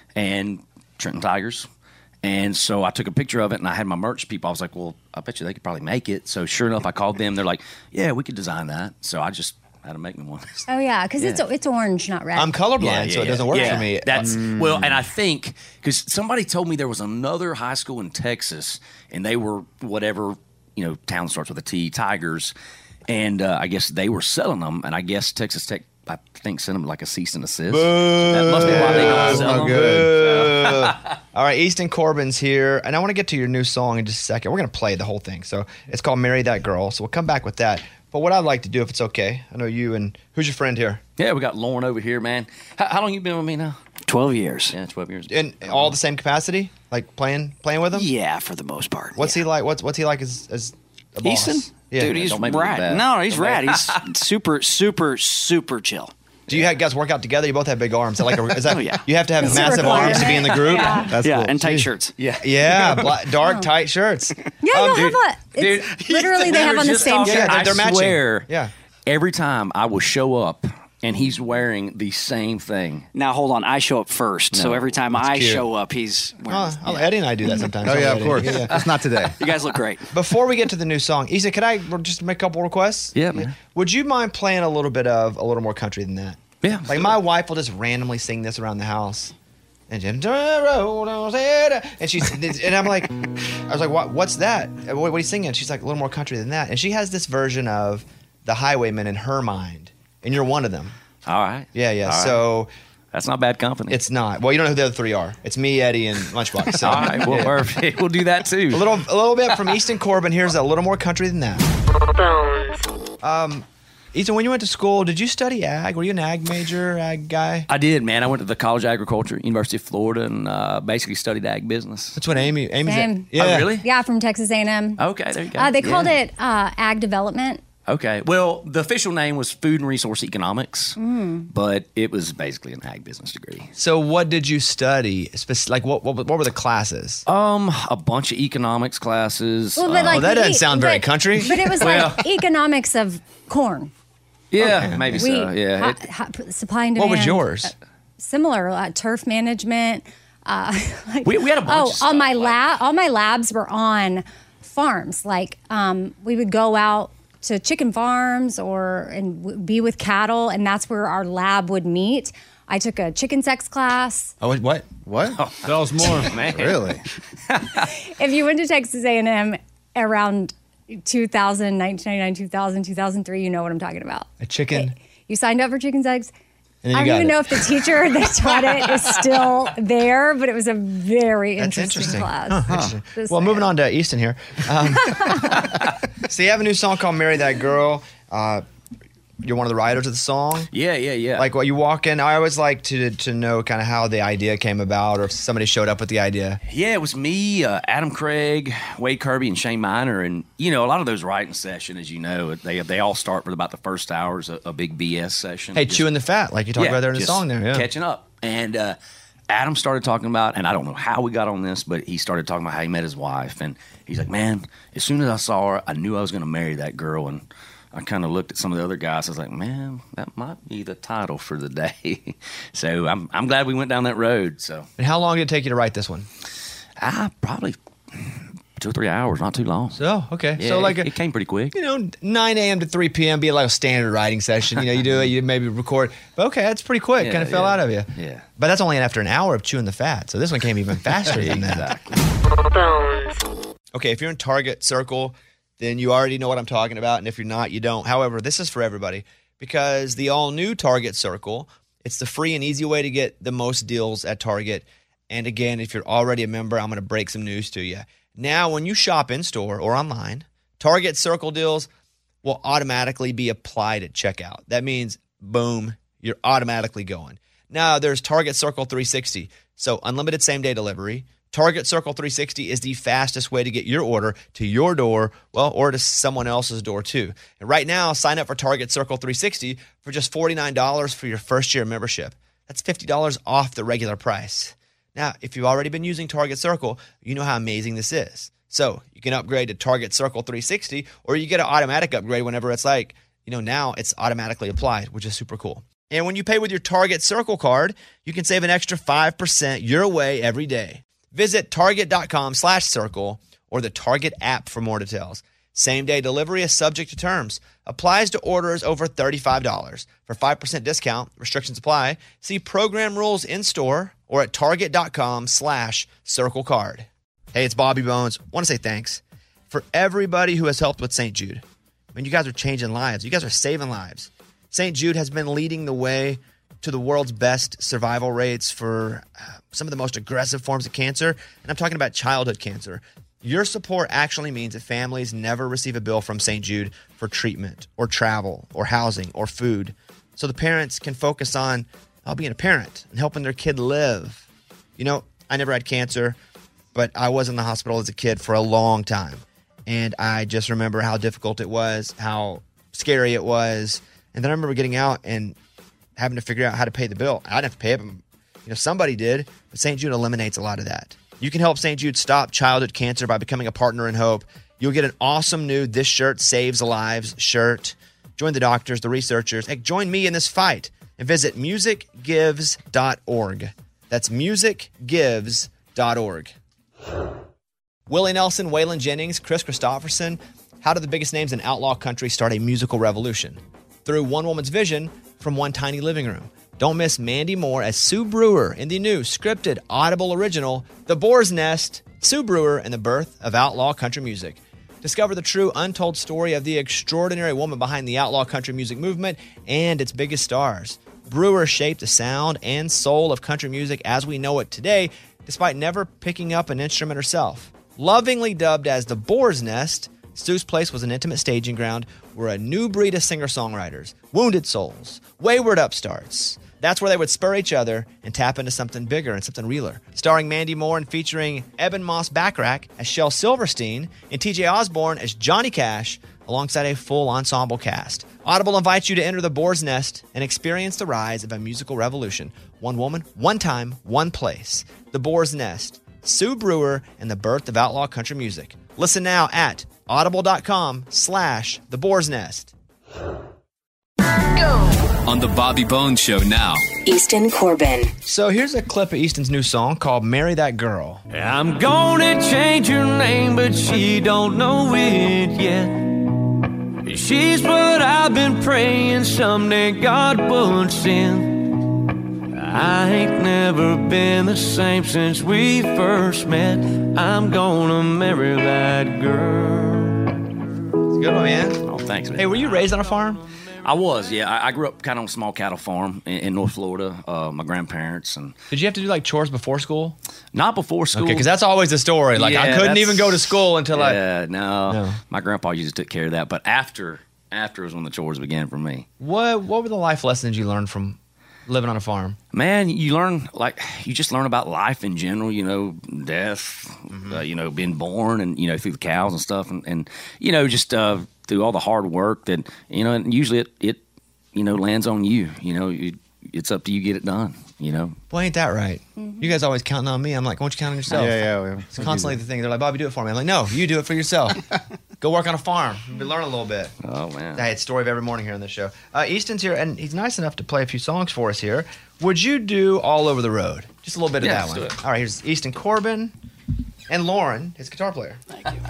S11: and Trenton Tigers. And so I took a picture of it, and I had my merch people. I was like, well, I bet you they could probably make it. So sure enough, I called them. They're like, yeah, we could design that. So I just had to make me one.
S4: Oh yeah, because it's
S11: Yeah.
S4: it's orange, not red.
S1: I'm colorblind,
S11: Yeah, yeah,
S1: so it
S11: yeah.
S1: doesn't work
S11: Yeah.
S1: for me.
S11: That's
S1: Mm.
S11: well, and I think because somebody told me there was another high school in Texas, and they were whatever you know town starts with a T, Tigers, And uh, I guess they were selling them, and I guess Texas Tech, I think, sent them like a cease and desist.
S1: Boo.
S11: That must be why they don't sell them.
S1: Good. All right, Easton Corbin's here, and I want to get to your new song in just a second. We're going to play the whole thing. So it's called Marry That Girl, so we'll come back with that. But what I'd like to do, if it's okay, I know you and who's your friend here?
S11: Yeah, we got Lauren over here, man. How, how long you been with me now?
S12: twelve years.
S11: Yeah, twelve years.
S1: In all the same capacity? Like playing playing with him?
S12: Yeah, for the most part.
S1: What's
S12: yeah.
S1: he like? What's what's he like as, as a boss?
S12: Easton?
S1: Yeah.
S12: Dude, he's
S11: Don't make me look
S12: rad.
S11: bad.
S12: No, he's
S11: Don't
S12: rad.
S11: make-
S12: He's super, super, super chill.
S1: Do you guys work out together? You both have big arms. Is that like a, is that,
S12: Oh, yeah.
S1: You have to have
S4: It's a
S1: massive arms to be in the group?
S4: Yeah.
S3: That's
S12: yeah,
S3: cool.
S12: and tight shirts.
S11: Yeah.
S1: Yeah, black, dark, tight shirts.
S4: Yeah,
S1: Um,
S4: you'll
S1: dude,
S4: have a. It's literally, they have on the
S11: just
S4: same
S11: talking-
S4: shirt.
S1: Yeah, they're- they're
S11: I
S1: matching.
S11: swear,
S1: Yeah.
S11: every time I will show up and he's wearing the same thing.
S12: Now, hold on. I show up first. so
S11: No,
S12: every time I
S1: cute.
S12: show up, he's wearing.
S1: Oh, oh, Eddie and I do that sometimes.
S3: Oh,
S1: don't
S3: yeah,
S1: we,
S3: of course.
S1: Eddie? Yeah.
S3: That's not today.
S12: You guys look great.
S1: Before we get to the new song, Isa, could I just make a couple requests?
S11: Yeah, man.
S1: Would you mind playing a little bit of A Little More Country Than That?
S11: Yeah.
S1: Like my wife will just randomly sing this around the house. And Jim, and she's and I'm like, I was like, what? What's that? What, what are you singing? She's like, A Little More Country Than That. And she has this version of The Highwaymen in her mind, and you're one of them.
S11: All right.
S1: Yeah, yeah.
S11: All right.
S1: So
S11: That's not bad company.
S1: it's not. Well, you don't know who the other three are. It's me, Eddie, and Lunchbox. So,
S11: All right. Well,
S1: yeah.
S11: perfect. We'll do that too.
S1: a little, a little bit from Easton Corbin. Here's A Little More Country Than That. Um, Easton, when you went to school, did you study ag? Were you an ag major, ag guy?
S11: I did, man. I went to the College of Agriculture, University of Florida, and uh, basically studied ag business.
S1: That's what Amy. Amy's
S4: Same.
S1: at. Yeah.
S11: Oh, really?
S4: Yeah, from Texas A and M.
S11: Okay, there you go.
S4: Uh, they called
S11: Yeah.
S4: it uh, ag development.
S11: Okay. Well, the official name was Food and Resource Economics,
S4: Mm.
S11: but it was basically an ag business degree.
S1: So, what did you study? Spec- Like, what, what? What were the classes?
S11: Um, a bunch of economics classes.
S4: Well, but
S11: uh,
S4: like
S1: that doesn't
S4: we-
S1: sound very
S4: but-
S1: country.
S4: But it was
S11: Well-
S4: like economics of corn.
S11: yeah,
S1: okay.
S11: maybe
S4: We
S11: so. Yeah.
S4: ha-
S11: It-
S4: ha- supply and
S1: What
S4: demand.
S1: was yours?
S4: uh, similar, uh, turf management. Uh, like,
S11: We- we had a bunch
S4: oh,
S11: of
S4: all
S11: stuff,
S4: my
S11: like-
S4: lab, all my labs were on farms. Like um, we would go out to chicken farms or and w- be with cattle, and that's where our lab would meet. I took a chicken sex class.
S1: Oh, what?
S3: What?
S5: Tell us more.
S11: man.
S3: Really?
S4: If you went to Texas A and M around two thousand, nineteen ninety-nine, two thousand, two thousand three, you know what I'm talking about.
S1: A chicken.
S4: You signed up for chicken sex.
S1: And then
S4: I
S1: you
S4: don't even
S1: got
S4: know
S1: it.
S4: if the teacher that taught it is still there, but it was a very
S1: That's
S4: interesting,
S1: interesting.
S4: class.
S1: Interesting.
S4: Just
S1: Well,
S4: saying.
S1: moving on to Easton here. Um, so you have a new song called "Marry That Girl." Uh, you're one of the writers of the song.
S11: Yeah, yeah, yeah.
S1: Like, what you walk in, I always like to to know kind of how the idea came about, or if somebody showed up with the idea.
S11: Yeah, it was me, uh, Adam Craig, Wade Kirby, and Shane Miner. And, you know, a lot of those writing sessions, as you know, they they all start with about the first hours, a, a big B S session.
S1: Hey,
S11: Just-
S1: chewing the fat, like you talked
S11: yeah,
S1: about there in the
S11: just
S1: song there. Yeah.
S11: Catching up. And uh, Adam started talking about, and I don't know how we got on this, but he started talking about how he met his wife. And he's like, man, as soon as I saw her, I knew I was going to marry that girl. And I kind of looked at some of the other guys. I was like, man, that might be the title for the day. So I'm I'm glad we went down that road. So
S1: And how long did it take you to write this one?
S11: ah, probably two or three hours, not too long.
S1: So, okay.
S11: Yeah,
S1: so, like,
S11: it,
S1: a,
S11: it came pretty quick.
S1: you know, nine a.m. to three p.m. be like a standard writing session. You know, you do it, you maybe record. But okay, that's pretty quick.
S11: Yeah,
S1: kind of fell
S11: yeah.
S1: out of you.
S11: Yeah.
S1: But that's only after an hour of chewing the fat. So this one came even faster than that. Okay, if you're in Target Circle, then you already know what I'm talking about. And if you're not, you don't. However, this is for everybody because the all-new Target Circle, it's the free and easy way to get the most deals at Target. And again, if you're already a member, I'm going to break some news to you. Now, when you shop in-store or online, Target Circle deals will automatically be applied at checkout. That means, boom, you're automatically going. Now, there's Target Circle three sixty, so unlimited same-day delivery. Target Circle three sixty is the fastest way to get your order to your door, well, or to someone else's door too. And right now, sign up for Target Circle three sixty for just forty-nine dollars for your first year membership. That's fifty dollars off the regular price. Now, if you've already been using Target Circle, you know how amazing this is. So you can upgrade to Target Circle three sixty, or you get an automatic upgrade whenever it's like, you know, now it's automatically applied, which is super cool. And when you pay with your Target Circle card, you can save an extra five percent your way every day. Visit target.com slash circle or the Target app for more details. Same-day delivery is subject to terms. Applies to orders over thirty-five dollars. For five percent discount, restrictions apply. See program rules in-store or at target.com slash circle card. Hey, it's Bobby Bones. Want to say thanks for everybody who has helped with Saint Jude. I mean, you guys are changing lives. You guys are saving lives. Saint Jude has been leading the way to the world's best survival rates for uh, some of the most aggressive forms of cancer. And I'm talking about childhood cancer. Your support actually means that families never receive a bill from Saint Jude for treatment or travel or housing or food. So the parents can focus on uh, being a parent and helping their kid live. You know, I never had cancer, but I was in the hospital as a kid for a long time. And I just remember how difficult it was, how scary it was. And then I remember getting out and having to figure out how to pay the bill. I didn't have to pay it, but you know, somebody did. But Saint Jude eliminates a lot of that. You can help Saint Jude stop childhood cancer by becoming a partner in hope. You'll get an awesome new This Shirt Saves Lives shirt. Join the doctors, the researchers. Hey, join me in this fight and visit music gives dot org. That's music gives dot org. Willie Nelson, Waylon Jennings, Chris Christopherson. How did the biggest names in outlaw country start a musical revolution? Through one woman's vision from one tiny living room. Don't miss Mandy Moore as Sue Brewer in the new scripted Audible original, The Boar's Nest, Sue Brewer and the Birth of Outlaw Country Music. Discover the true untold story of the extraordinary woman behind the outlaw country music movement and its biggest stars. Brewer shaped the sound and soul of country music as we know it today, despite never picking up an instrument herself. Lovingly dubbed as The Boar's Nest, Sue's place was an intimate staging ground where a new breed of singer-songwriters, wounded souls, wayward upstarts, that's where they would spur each other and tap into something bigger and something realer. Starring Mandy Moore and featuring Eben Moss Backrack as Shel Silverstein and T J Osborne as Johnny Cash alongside a full ensemble cast. Audible invites you to enter the Boar's Nest and experience the rise of a musical revolution. One woman, one time, one place. The Boar's Nest, Sue Brewer, and the birth of outlaw country music. Listen now at audible.com slash the Boar's Nest.
S10: On the Bobby Bones Show now.
S2: Easton Corbin.
S1: So here's a clip of Easton's new song called Marry That Girl.
S13: I'm gonna change her name, but she don't know it yet. She's what I've been praying someday God would send. I ain't never been the same since we first met. I'm gonna marry that girl.
S1: It's a good one, man.
S11: Oh, thanks, man.
S1: Hey, were you raised on a farm?
S11: I was, yeah. I, I grew up kind of on a small cattle farm in, in North Florida. Uh, my grandparents and
S1: Did you have to do like chores before school?
S11: Not before school.
S1: Okay, because that's always the story. Like
S11: Yeah,
S1: I couldn't
S11: that's-
S1: even go to school until I.
S11: Yeah, no.
S1: No.
S11: My grandpa usually took care of that. But after, after was when the chores began for me.
S1: What What were the life lessons you learned from living on a farm?
S11: Man, you learn, like, you just learn about life in general, you know, death,
S1: Mm-hmm.
S11: uh, you know, being born and, you know, through the cows and stuff. And, and you know, just uh, through all the hard work that, you know, and usually it, it you know, lands on you. You know, it, it's up to you to get it done, you know.
S1: Well, ain't that right? You guys always counting on me. I'm like, why don't you count on yourself?
S3: Yeah, yeah, yeah.
S1: It's constantly the thing. They're like, Bobby, do it for me. I'm like, no, you do it for yourself. Go work on a farm. Be learn a little bit.
S11: Oh, man.
S1: Hey, it's story of every morning here on this show. Uh, Easton's here, and he's nice enough to play a few songs for us here. Would you do All Over the Road? Just a little bit of
S11: Yeah,
S1: that
S11: let's
S1: one.
S11: do it.
S1: All right, here's Easton Corbin and Lauren, his guitar player.
S12: Thank you.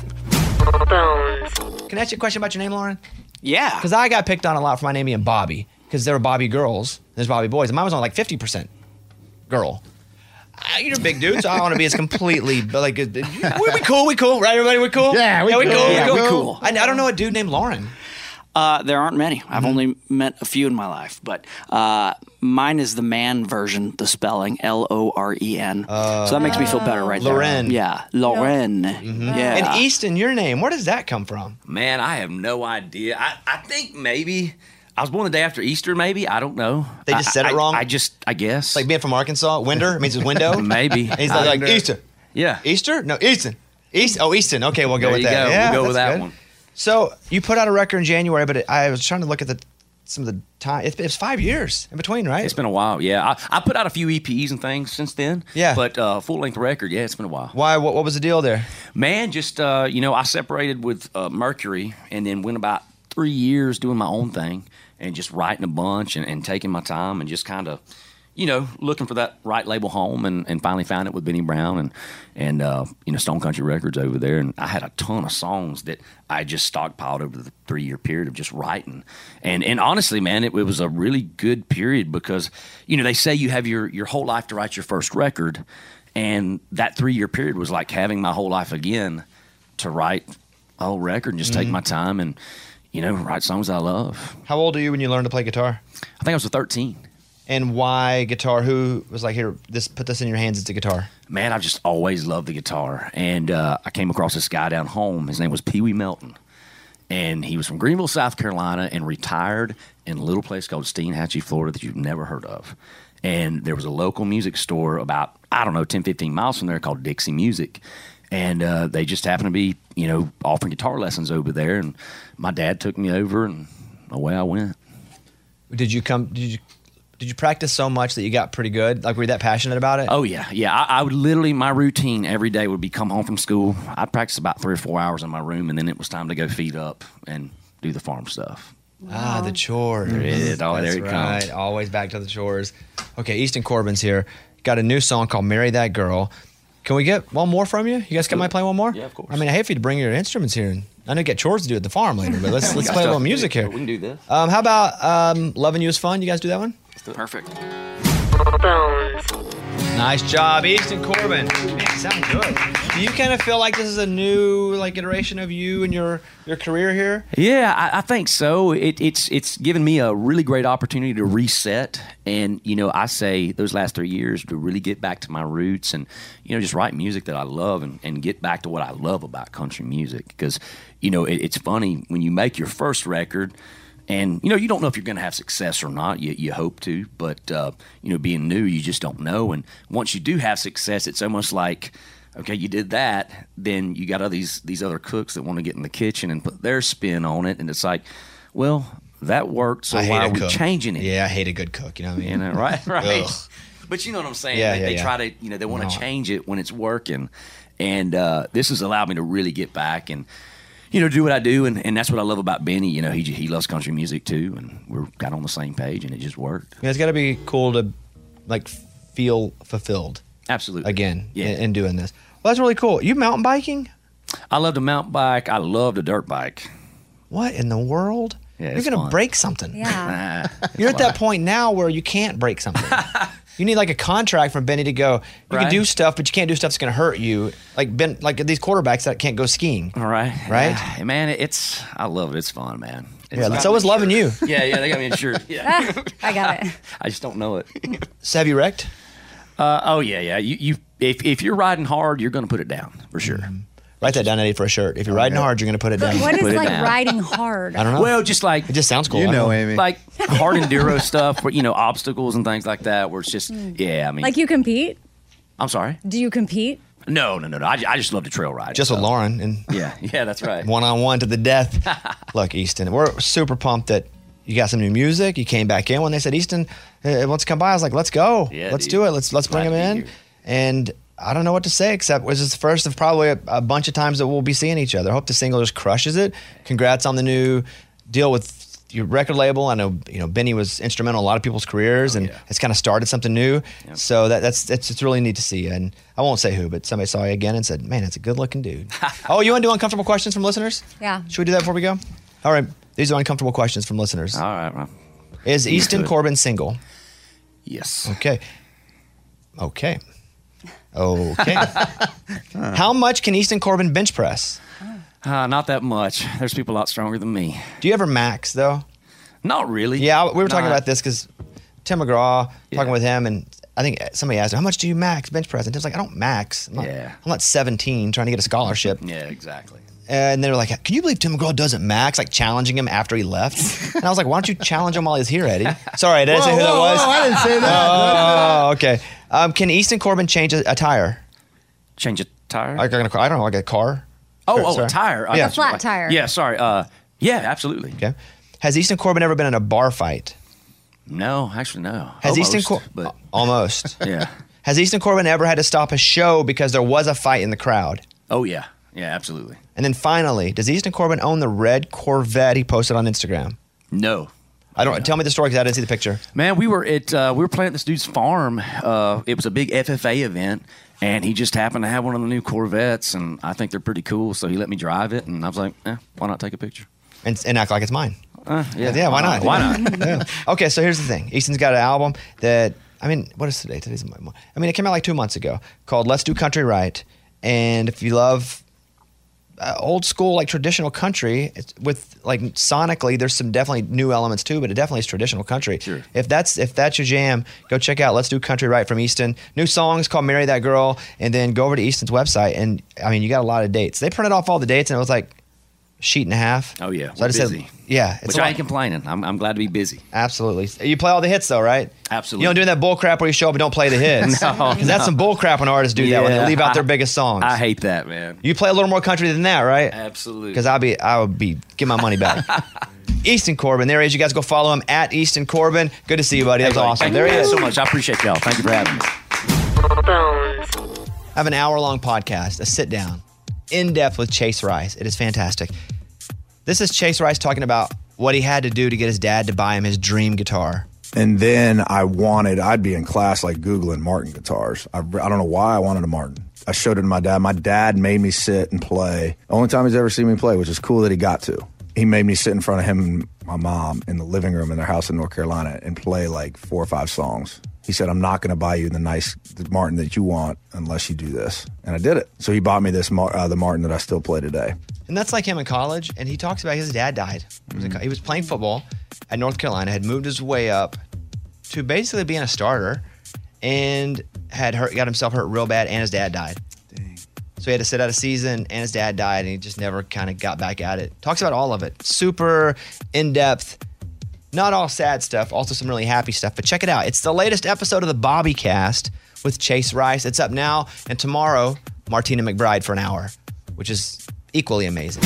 S1: Can I ask you a question about your name, Lauren?
S12: Yeah.
S1: Because I got picked on a lot for my name being Bobby, because there were Bobby girls, there's Bobby boys, and mine was only like fifty percent girl. Uh, You're a big dude, so I want to be as completely, but like, we, we cool, we cool, right, everybody, we cool?
S3: Yeah, we
S1: we
S3: cool.
S1: cool,
S12: Yeah,
S1: we
S12: we
S1: cool.
S12: cool.
S1: I, I don't know a dude named Lauren.
S12: Uh, there aren't many. I've
S1: Mm-hmm.
S12: only met a few in my life, but uh, mine is the man version, the spelling L O R E N. so that makes me feel better right
S1: Loren.
S12: there. Yeah, Loren.
S1: Mm-hmm.
S12: Yeah.
S1: And Easton, your name, where does that come from?
S11: Man, I have no idea. I, I think maybe I was born the day after Easter. Maybe I don't know.
S1: They just
S11: I-
S1: said it
S11: I-
S1: wrong?
S11: I just, I guess.
S1: Like being from Arkansas, Winder, it means it's window.
S11: Maybe.
S1: And he's
S11: I
S1: like,
S11: don't know.
S1: Easter.
S11: Yeah.
S1: Easter? No, Easton. East. Oh, Easton. Okay, we'll go
S11: There
S1: with
S11: you
S1: that.
S11: go.
S1: Yeah,
S11: We'll go with
S1: that's
S11: that
S1: good.
S11: one.
S1: So you put out a record in January, but it, I was trying to look at the some of the time. It's, it's five years in between, right?
S11: It's been a while. Yeah, I, I put out a few E Ps and things since then.
S1: Yeah.
S11: But uh, full length record, yeah, it's been a while.
S1: Why? What, what was the deal there?
S11: Man, just uh, you know, I separated with uh, Mercury and then went about three years doing my own thing and just writing a bunch and, and taking my time and just kind of, you know, looking for that right label home and, and finally found it with Benny Brown and and uh, you know, Stone Country Records over there. And I had a ton of songs that I just stockpiled over the three year period of just writing. And and honestly, man, it, it was a really good period because, you know, they say you have your your whole life to write your first record, and that three year period was like having my whole life again to write a whole record and just take my time and, you know, write songs I love.
S1: How old are you when you learned to play guitar?
S11: I think I was thirteen.
S1: And why guitar? Who was like, here, this put this in your hands, it's a guitar?
S11: Man, I've just always loved the guitar. And uh, I came across this guy down home. His name was Pee Wee Melton. And he was from Greenville, South Carolina, and retired in a little place called Steinhatchee, Florida, that you've never heard of. And there was a local music store about, I don't know, ten, fifteen miles from there called Dixie Music. And uh, they just happened to be, you know, offering guitar lessons over there. And my dad took me over, and away I went.
S1: Did you come, did you, did you practice so much that you got pretty good? Like, were you that passionate about it?
S11: Oh, yeah. Yeah. I, I would literally, my routine every day would be come home from school. I'd practice about three or four hours in my room, and then it was time to go feed up and do the farm stuff.
S1: Ah, the chores.
S11: There it is. Oh,
S1: That's
S11: there it
S1: right.
S11: comes.
S1: Always back to the chores. Okay, Easton Corbin's here. Got a new song called Marry That Girl. Can we get one more from you? You guys mind playing one more?
S11: Yeah, of course.
S1: I mean, I hate for you to bring your instruments here. And I know you get chores to do at the farm later, but let's,
S11: We
S1: let's
S11: got
S1: play a
S11: stuff
S1: little
S11: to do.
S1: music here.
S11: We can do this.
S1: Um, how about um, Loving You Is Fun? You guys do that one?
S12: Perfect.
S1: Nice job, Easton Corbin. Man, sound good. Do you kind of feel like this is a new like iteration of you and your your career here?
S11: Yeah, I, I think so. It, it's it's given me a really great opportunity to reset, and you know, I say those last three years to really get back to my roots, and you know, just write music that I love, and, and get back to what I love about country music. Because you know, it, it's funny when you make your first record. And, you know, you don't know if you're going to have success or not. You, you hope to. But, uh, you know, being new, you just don't know. And once you do have success, it's almost like, okay, you did that. Then you got all these, these other cooks that want to get in the kitchen and put their spin on it. And it's like, well, that worked. So
S1: I hate
S11: why
S1: a
S11: are we
S1: cook.
S11: changing it?
S1: Yeah, I hate a good cook. You know what I mean?
S11: You know, right, right.
S1: Ugh.
S11: But you know what I'm saying?
S1: Yeah,
S11: they
S1: yeah,
S11: they
S1: yeah.
S11: try to, you know, they want to
S1: No.
S11: change it when it's working. And uh, this has allowed me to really get back and, you know, do what I do, and, and that's what I love about Benny. You know, he he loves country music too, and we're got on the same page, and it just worked.
S1: Yeah, it's got to be cool to like feel fulfilled.
S11: Absolutely.
S1: Again,
S11: Yeah.
S1: in, in doing this. Well, that's really cool. You mountain biking?
S11: I love to mountain bike. I love to dirt bike.
S1: What in the world?
S11: Yeah,
S1: You're
S11: it's
S1: going to
S11: fun.
S1: break something.
S4: Yeah.
S1: You're at that point now where you can't break something. You need like a contract from Benny to go. You
S11: Right.
S1: can do stuff, but you can't do stuff that's going to hurt you. Like Ben, like these quarterbacks that can't go skiing.
S11: All right.
S1: Right?
S11: Yeah, man, it's I love it. It's fun, man. It's
S1: Yeah,
S11: got
S1: so
S11: me
S1: is loving you.
S11: insured. Yeah, yeah, they got me insured. Yeah.
S4: I got it.
S11: I just don't know it.
S1: So have you wrecked?
S11: Uh, oh yeah, yeah. You, you if if you're riding hard, you're going to put it down for sure.
S1: Write that down, Eddie, for a shirt. If you're riding hard, you're going to put it
S4: But
S1: down.
S4: what is
S11: Put it
S4: like
S11: down.
S4: riding hard?
S1: I don't know.
S11: Well, just like
S1: It just sounds cool.
S3: You
S1: I
S3: know,
S1: don't
S3: Amy.
S11: like hard enduro stuff, where you know obstacles and things like that. Where it's just yeah. I mean,
S4: Like you compete?
S11: I'm sorry.
S4: Do you compete?
S11: No, no, no, no. I, I just love to trail ride.
S1: Just with
S11: so.
S1: Lauren and
S11: Yeah, yeah, that's right.
S1: one on one to the death. Look, Easton, we're super pumped that you got some new music. You came back in when they said Easton uh, wants to come by. I was like, let's go.
S11: Yeah,
S1: let's
S11: dude.
S1: do it. Let's let's bring
S11: Glad
S1: him
S11: to be
S1: in.
S11: here.
S1: And I don't know what to say except this is the first of probably a, a bunch of times that we'll be seeing each other. I hope the single just crushes it. Congrats on the new deal with your record label. I know you know Benny was instrumental in a lot of people's careers, and
S11: yeah.
S1: it's kind of started something new. So that, that's that's it's really neat to see. And I won't say who, but somebody saw you again and said, "Man, that's a good looking dude." Oh, you want to do uncomfortable questions from listeners?
S4: Yeah.
S1: Should we do that before we go? All right. These are uncomfortable questions from listeners.
S11: All right, well,
S1: Is Easton
S11: to it.
S1: Corbin single?
S11: yes.
S1: Okay. Okay. Okay. How much can Easton Corbin bench press?
S11: Uh, not that much. There's people a lot stronger than me.
S1: Do you ever max though?
S11: Not really.
S1: Yeah, we were talking
S11: Not-
S1: about this because Tim McGraw
S11: Yeah.
S1: talking with him, and I think somebody asked him, "How much do you max bench press?" And Tim's like, "I don't max. I'm not,
S11: Yeah.
S1: I'm not seventeen trying to get a scholarship."
S11: Yeah, exactly.
S1: And they were like, "Can you believe Tim McGraw doesn't max?" Like challenging him after he left. And I was like, "Why don't you challenge him while he's here, Eddie?" Sorry, did I say who that was?
S3: I didn't say that.
S1: Oh, okay. Um, can Easton Corbin change a, a tire?
S11: Change a tire.
S1: Like a, I don't know, like a car?
S11: oh,
S1: Sorry,
S11: oh,
S1: sorry.
S11: a tire. I
S1: Yeah.
S11: got you.
S4: Flat tire.
S11: Yeah, sorry. Uh, yeah, absolutely.
S1: Okay. Has Easton Corbin ever been in a bar fight?
S11: No, actually, no.
S1: Has
S11: Almost,
S1: Easton Cor-
S11: but
S1: almost?
S11: yeah.
S1: Has Easton Corbin ever had to stop a show because there was a fight in the crowd?
S11: Oh yeah, yeah, absolutely.
S1: And then finally, does Easton Corbin own the red Corvette he posted on Instagram?
S11: No.
S1: I don't. Tell me the story because I didn't see the picture.
S11: Man, we were at uh, we were playing at this dude's farm. Uh, it was a big F F A event, and he just happened to have one of the new Corvettes, and I think they're pretty cool. So he let me drive it, and I was like, eh, why not take a picture?
S1: And, and act like it's mine.
S11: Uh, yeah,
S1: Yeah, why not?
S11: Why not?
S1: Yeah. Okay, so here's the thing. Easton's got an album that, I mean, what is today? Today's, I mean, it came out like two months ago called Let's Do Country Right. And if you love uh, old school, like traditional country. It's with like sonically, there's some definitely new elements too, but it definitely is traditional country.
S11: Sure.
S1: If that's if that's your jam, go check out Let's Do Country Right from Easton. New songs called Marry That Girl, and then go over to Easton's website, and I mean, you got a lot of dates. They printed off all the dates, and it was like a sheet and a half.
S11: Oh yeah,
S1: so I just
S11: busy.
S1: said, yeah, it's
S11: Which
S1: a
S11: I
S1: lot-
S11: ain't complaining. I'm, I'm glad to be busy.
S1: Absolutely. You play all the hits though, right?
S11: Absolutely.
S1: You don't do that bull crap where you show up and don't play the hits.
S11: No,
S1: Because that's
S11: no.
S1: some bull crap when artists do that when they
S11: Yeah,
S1: leave out
S11: I-
S1: their biggest songs.
S11: I hate that, man.
S1: You play a little more country than that, right?
S11: Absolutely.
S1: Because I'll be, I would be, give my money back. Easton Corbin, there he is. You guys go follow him at Easton Corbin. Good to see you, buddy. That was
S11: Hey, buddy,
S1: awesome.
S11: Thank
S1: There
S11: you
S1: he
S11: guys
S1: is.
S11: so much. I appreciate y'all. Thank you for having me.
S1: I have an hour-long podcast, a sit-down, in-depth with Chase Rice. It is fantastic. This is Chase Rice talking about what he had to do to get his dad to buy him his dream guitar.
S14: And then I wanted, I'd be in class like Googling Martin guitars. I, I don't know why I wanted a Martin. I showed it to my dad. My dad made me sit and play. The only time he's ever seen me play, which is cool that he got to. He made me sit in front of him and my mom in the living room in their house in North Carolina and play like four or five songs. He said, I'm not going to buy you the nice the Martin that you want unless you do this. And I did it. So he bought me this Mar- uh, the Martin that I still play today.
S1: And that's like him in college. And he talks about his dad died. He was, a, he was playing football at North Carolina, had moved his way up to basically being a starter, and had hurt, got himself hurt real bad, and his dad died. Dang. So he had to sit out a season, and his dad died, and he just never kind of got back at it. Talks about all of it. Super in-depth. Not all sad stuff, also some really happy stuff, but check it out. It's the latest episode of the Bobby Cast with Chase Rice. It's up now, and tomorrow, Martina McBride for an hour, which is equally amazing.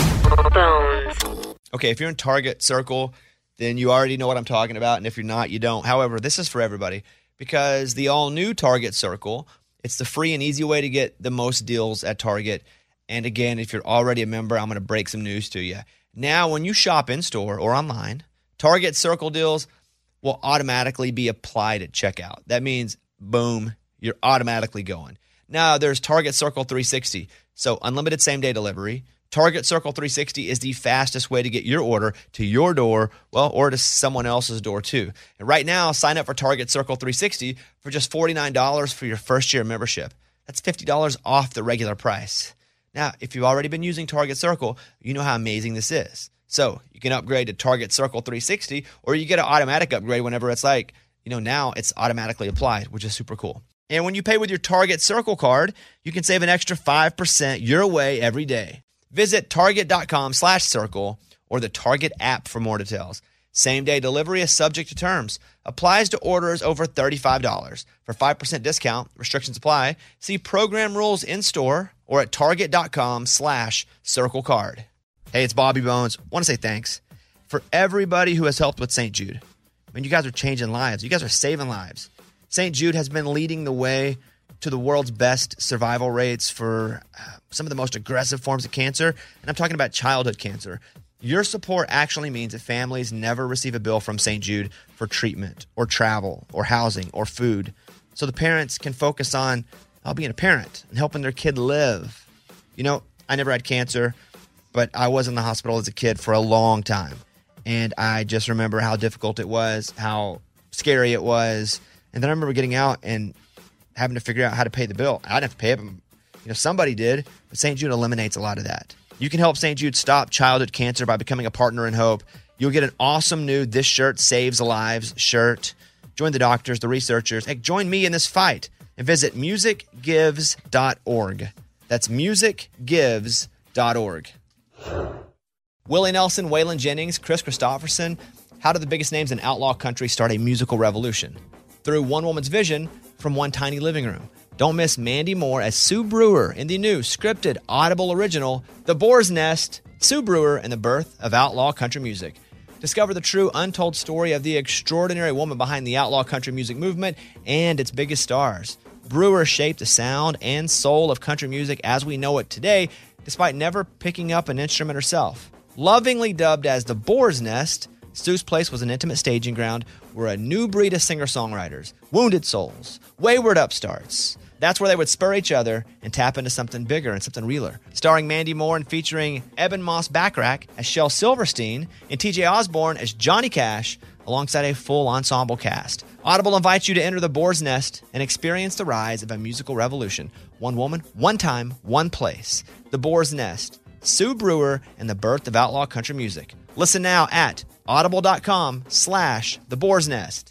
S1: Okay, if you're in Target Circle, then you already know what I'm talking about, and if you're not, you don't. However, this is for everybody, because the all-new Target Circle, it's the free and easy way to get the most deals at Target. And again, if you're already a member, I'm going to break some news to you. Now, when you shop in-store or online, Target Circle deals will automatically be applied at checkout. That means, boom, you're automatically going. Now, there's Target Circle three sixty, so unlimited same-day delivery. Target Circle three sixty is the fastest way to get your order to your door, well, or to someone else's door too. And right now, sign up for Target Circle three sixty for just forty-nine dollars for your first year membership. That's fifty dollars off the regular price. Now, if you've already been using Target Circle, you know how amazing this is. So you can upgrade to Target Circle three sixty, or you get an automatic upgrade whenever it's like, you know, now it's automatically applied, which is super cool. And when you pay with your Target Circle card, you can save an extra five percent your way every day. Visit target.com slash circle or the Target app for more details. Same-day delivery is subject to terms. Applies to orders over thirty-five dollars. For five percent discount, restrictions apply. See program rules in-store or at target.com slash circle card. Hey, it's Bobby Bones. I want to say thanks for everybody who has helped with Saint Jude. I mean, you guys are changing lives. You guys are saving lives. Saint Jude has been leading the way to the world's best survival rates for uh, some of the most aggressive forms of cancer, and I'm talking about childhood cancer. Your support actually means that families never receive a bill from Saint Jude for treatment or travel or housing or food, so the parents can focus on uh, being a parent and helping their kid live. You know, I never had cancer, but I was in the hospital as a kid for a long time, and I just remember how difficult it was, how scary it was, and then I remember getting out and having to figure out how to pay the bill. I didn't have to pay it, but, you know, somebody did, but Saint Jude eliminates a lot of that. You can help Saint Jude stop childhood cancer by becoming a partner in hope. You'll get an awesome new This Shirt Saves Lives shirt. Join the doctors, the researchers. Hey, join me in this fight and visit music gives dot org. That's music gives dot org. Willie Nelson, Waylon Jennings, Chris Christopherson. How did the biggest names in outlaw country start a musical revolution? Through one woman's vision from one tiny living room. Don't miss Mandy Moore as Sue Brewer in the new scripted Audible original, The Boar's Nest, Sue Brewer and the Birth of Outlaw Country Music. Discover the true untold story of the extraordinary woman behind the outlaw country music movement and its biggest stars. Brewer shaped the sound and soul of country music as we know it today, despite never picking up an instrument herself. Lovingly dubbed as The Boar's Nest, Sue's Place was an intimate staging ground where a new breed of singer-songwriters, wounded souls, wayward upstarts, that's where they would spur each other and tap into something bigger and something realer. Starring Mandy Moore and featuring Eben Moss Backrack as Shel Silverstein and T J Osborne as Johnny Cash, alongside a full ensemble cast. Audible invites you to enter the Boar's Nest and experience the rise of a musical revolution. One woman, one time, one place. The Boar's Nest. Sue Brewer and the birth of outlaw country music. Listen now at audible.com slash the boar's nest.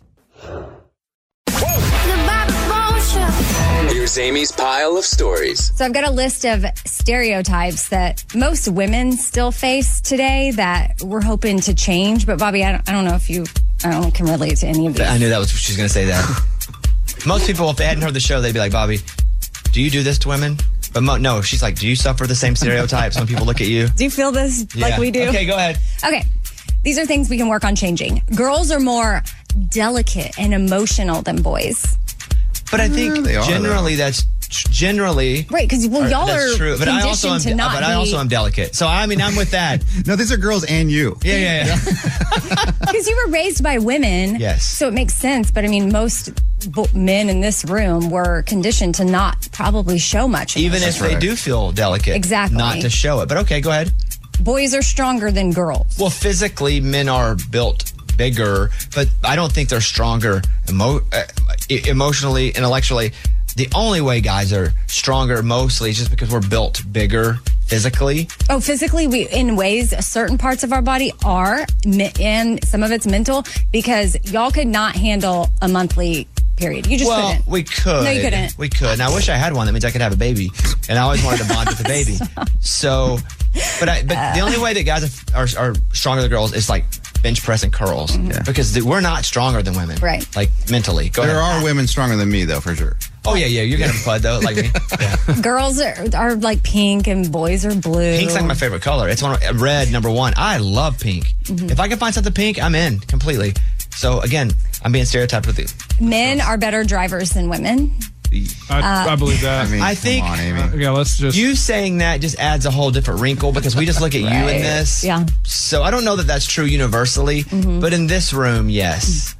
S10: Here's Amy's pile of stories.
S4: So I've got a list of stereotypes that most women still face today that we're hoping to change. But Bobby, I don't, I don't know if you I don't know, can relate to any of these.
S1: I knew that was she was going to say that. Most people, if they hadn't heard the show, they'd be like, Bobby, do you do this to women? But mo- no, she's like, do you suffer the same stereotypes when people look at you?
S4: Do you feel this
S1: Yeah.
S4: like we do?
S1: Okay, go ahead.
S4: Okay. These are things we can work on changing. Girls are more delicate and emotional than boys.
S1: But I think
S4: they are,
S1: generally that's generally
S4: Right, because well,
S1: or-
S4: y'all
S1: that's
S4: are
S1: true. But I also am,
S4: conditioned to not
S1: but I
S4: be-
S1: also am delicate. So I mean, I'm with that.
S3: No, these are girls and you.
S1: Yeah, yeah, yeah.
S4: Because you were raised by women.
S1: Yes.
S4: So it makes sense. But I mean, most bo- men in this room were conditioned to not probably show much.
S1: Even if they do feel delicate,
S4: Exactly.
S1: not to show it. But okay, go ahead.
S4: Boys are stronger than girls.
S1: Well, physically, men are built bigger, but I don't think they're stronger emo- uh, e- emotionally, intellectually. The only way guys are stronger mostly is just because we're built bigger physically.
S4: Oh, physically, we in ways certain parts of our body are, me- and some of it's mental, because y'all could not handle a monthly period. You just
S1: well,
S4: couldn't.
S1: we could.
S4: No, you couldn't.
S1: We could. And I wish I had one. That means I could have a baby. And I always wanted to bond with the baby. So, but I, but the only way that guys are, are, are stronger than girls is like bench press and curls. Because th- we're not stronger than women.
S4: Right.
S1: Like mentally. Go
S3: There
S1: ahead.
S3: are women stronger than me, though, for sure.
S1: Oh, yeah, yeah. You're going to pud, though, like me. Yeah.
S4: Girls are, are like pink and boys are blue.
S1: Pink's like my favorite color. It's one of, red, number one. I love pink.
S4: Mhm.
S1: If I can find something pink, I'm in completely. So, again, I'm being stereotyped with you.
S4: Men are better drivers than women.
S5: I,
S4: Uh,
S5: I believe that.
S1: I mean, I think
S5: Uh, yeah, let's just.
S1: you saying that just adds a whole different wrinkle because we just look at you
S4: Right.
S1: in this.
S4: Yeah.
S1: So I don't know that that's true universally,
S4: Mhm.
S1: but in this room, yes.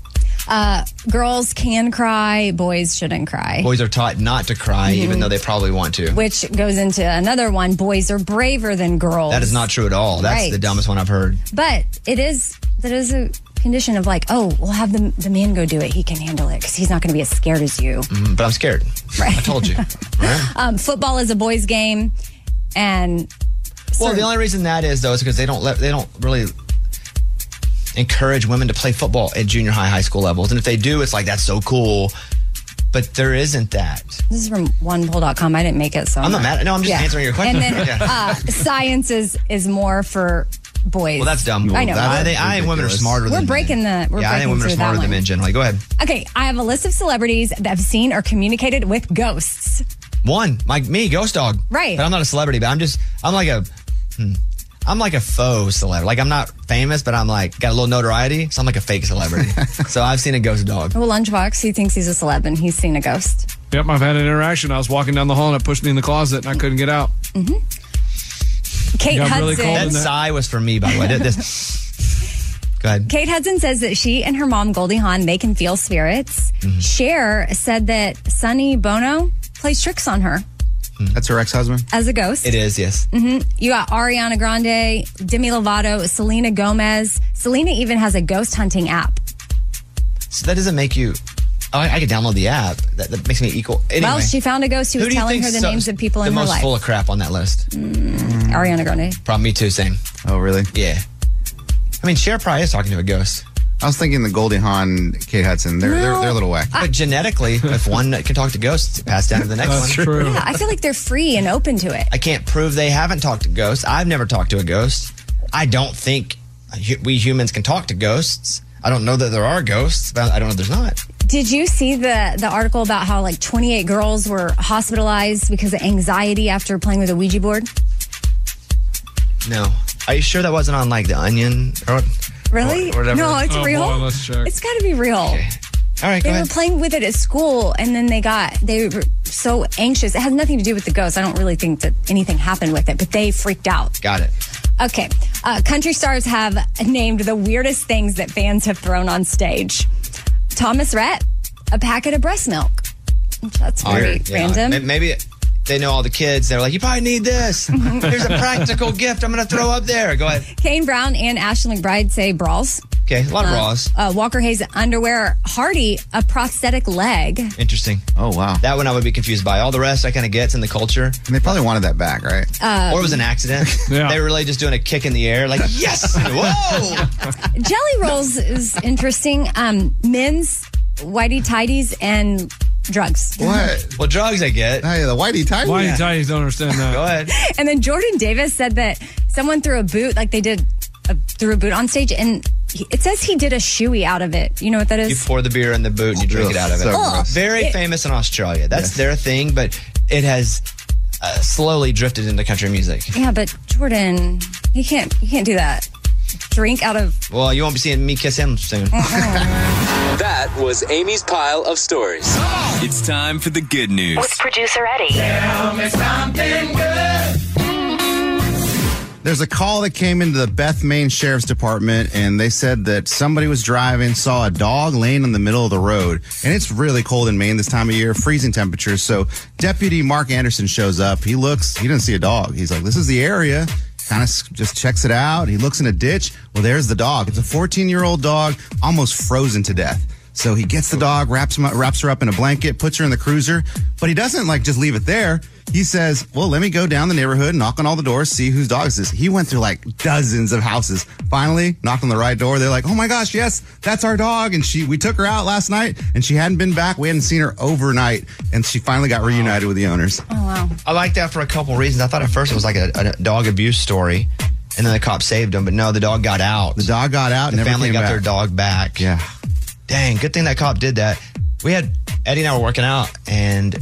S4: Uh, girls can cry, boys shouldn't cry.
S1: Boys are taught not to cry,
S4: Mhm.
S1: even though they probably want to.
S4: Which goes into another one. Boys are braver than girls.
S1: That is not true at all. That's
S4: Right.
S1: the dumbest one I've heard.
S4: But it is, that is a condition of like, oh, we'll have the, the man go do it. He can handle it because he's not going to be as scared as you.
S1: Mm, but I'm scared.
S4: Right.
S1: I told you. Right?
S4: Um, football is a boys' game. And
S1: Well,
S4: certain-
S1: the only reason that is though is because they don't let they don't really encourage women to play football at junior high, high school levels, and if they do, it's like that's so cool. But there isn't that.
S4: this is from one poll dot com. I didn't make it, so
S1: I'm not mad. No, I'm just answering your question.
S4: And then
S1: Yeah.
S4: uh, science is, is more for boys.
S1: Well, that's dumb.
S4: I know.
S1: I think I think women are smarter
S4: We're
S1: than
S4: breaking the. We're
S1: yeah, I think
S4: breaking
S1: women are
S4: through
S1: smarter
S4: that
S1: than
S4: one.
S1: men generally. Go ahead.
S4: Okay, I have a list of celebrities that have seen or communicated with ghosts.
S1: One, like me, Ghost Dog.
S4: Right.
S1: But I'm not a celebrity, but I'm just, I'm like a, hmm, I'm like a faux celebrity. Like I'm not famous, but I'm like, got a little notoriety. So I'm like a fake celebrity. So I've seen a ghost dog.
S4: Well, Lunchbox, he thinks he's a celeb and he's seen a ghost.
S5: Yep, I've had an interaction. I was walking down the hall and it pushed me in the closet and I couldn't get out.
S4: Kate
S5: Got
S4: Hudson.
S5: really cold
S1: That
S5: in that.
S1: sigh was for me, by the way. Did this. Go ahead.
S4: Kate Hudson says that she and her mom, Goldie Hawn, they can feel spirits.
S1: Mm-hmm.
S4: Cher said that Sonny Bono plays tricks on her
S3: That's her ex-husband?
S4: as a ghost.
S1: It is, yes.
S4: hmm You got Ariana Grande, Demi Lovato, Selena Gomez. Selena even has a ghost hunting app.
S1: So that doesn't make you, oh, I, I could download the app. That, that makes me equal. Anyway.
S4: Well, she found a ghost who
S1: Who
S4: was
S1: do you
S4: telling her
S1: think's
S4: the
S1: so-
S4: names of people
S1: the
S4: in her
S1: most
S4: life.
S1: full of crap on that list?
S4: Ariana Grande.
S1: Probably me too, same.
S3: Oh, really?
S1: Yeah. I mean, Cher probably is talking to a ghost.
S3: I was thinking the Goldie Hawn, Kate Hudson. They're, they're, they're a little whack.
S1: But genetically, if one can talk to ghosts, it passed down to the next
S5: That's
S1: one.
S5: true.
S4: Yeah, I feel like they're free and open to it.
S1: I can't prove they haven't talked to ghosts. I've never talked to a ghost. I don't think hu- we humans can talk to ghosts. I don't know that there are ghosts, but I don't know there's not.
S4: Did you see the the article about how like twenty-eight girls were hospitalized because of anxiety after playing with a Ouija board?
S1: No. Are you sure that wasn't on like The Onion or what?
S4: Really?
S1: Or whatever.
S4: No, it's
S5: Oh,
S4: real.
S5: boy, let's check.
S4: It's got to be real.
S1: Okay. All right, go
S4: They
S1: ahead.
S4: were playing with it at school, and then they got they were so anxious. It has nothing to do with the ghost. I don't really think that anything happened with it, but they freaked out.
S1: Got it.
S4: Okay, uh, country stars have named the weirdest things that fans have thrown on stage. Thomas Rhett, a packet of breast milk. That's very
S1: Weird, yeah.
S4: random.
S1: May- Maybe they know all the kids. They're like, you probably need this. Here's a practical gift I'm going to throw up there. Go ahead.
S4: Kane Brown and Ashley McBride say bras.
S1: Okay, a lot of
S4: Uh,
S1: bras.
S4: Uh, Walker Hayes underwear. Hardy, a prosthetic leg.
S1: Interesting.
S3: Oh, wow.
S1: That one I would be confused by. All the rest I kind of get. It's in the culture.
S3: And they probably wanted that back, right?
S4: Uh,
S1: or it was an accident.
S5: Yeah.
S1: They were really just doing a kick in the air, like, yes! Whoa!
S4: Jelly rolls is interesting. Um, men's whitey tidies and drugs.
S3: What?
S1: Well, drugs I get.
S3: Hey, the whitey tighty.
S5: Why you tighties don't understand that?
S1: Go ahead.
S4: And then Jordan Davis said that someone threw a boot, like they did a, threw a boot on stage, and he, it says he did a shoey out of it. You know what that is?
S1: You pour the beer in the boot and you drink
S3: Ugh,
S1: it out of it.
S3: so gross.
S1: Very
S4: It-
S1: famous in Australia. That's
S3: Yes.
S1: their thing, but it has uh, slowly drifted into country music.
S4: Yeah, but Jordan, he can't, he can't do that. Drink out of.
S1: Well, you won't be seeing me kiss him soon.
S10: That was Amy's pile of stories. It's time for the good news.
S2: With producer Eddie.
S9: Tell me something good.
S3: There's a call that came into the Beth, Maine Sheriff's Department, and they said that somebody was driving, saw a dog laying in the middle of the road. And it's really cold in Maine this time of year, freezing temperatures. So Deputy Mark Anderson shows up. He looks, he doesn't see a dog. He's like, this is the area. Kind of just checks it out. He looks in a ditch. Well, there's the dog. It's a fourteen-year-old dog, almost frozen to death. So he gets the dog, wraps him up, wraps her up in a blanket, puts her in the cruiser, but he doesn't like just leave it there. He says, well, let me go down the neighborhood, knock on all the doors, see whose dog is this. He went through like dozens of houses. Finally, knocked on the right door. They're like, oh my gosh, yes, that's our dog. And she, we took her out last night and she hadn't been back. We hadn't seen her overnight. And she finally got reunited with the owners.
S4: Oh, wow.
S1: I like that for a couple reasons. I thought at first it was like a, a dog abuse story, and then the cop saved him. But no, the dog got out.
S3: The dog got out.
S1: The
S3: never
S1: family
S3: came
S1: got
S3: back.
S1: their dog back.
S3: Yeah.
S1: Dang, good thing that cop did that. We had Eddie and I were working out, and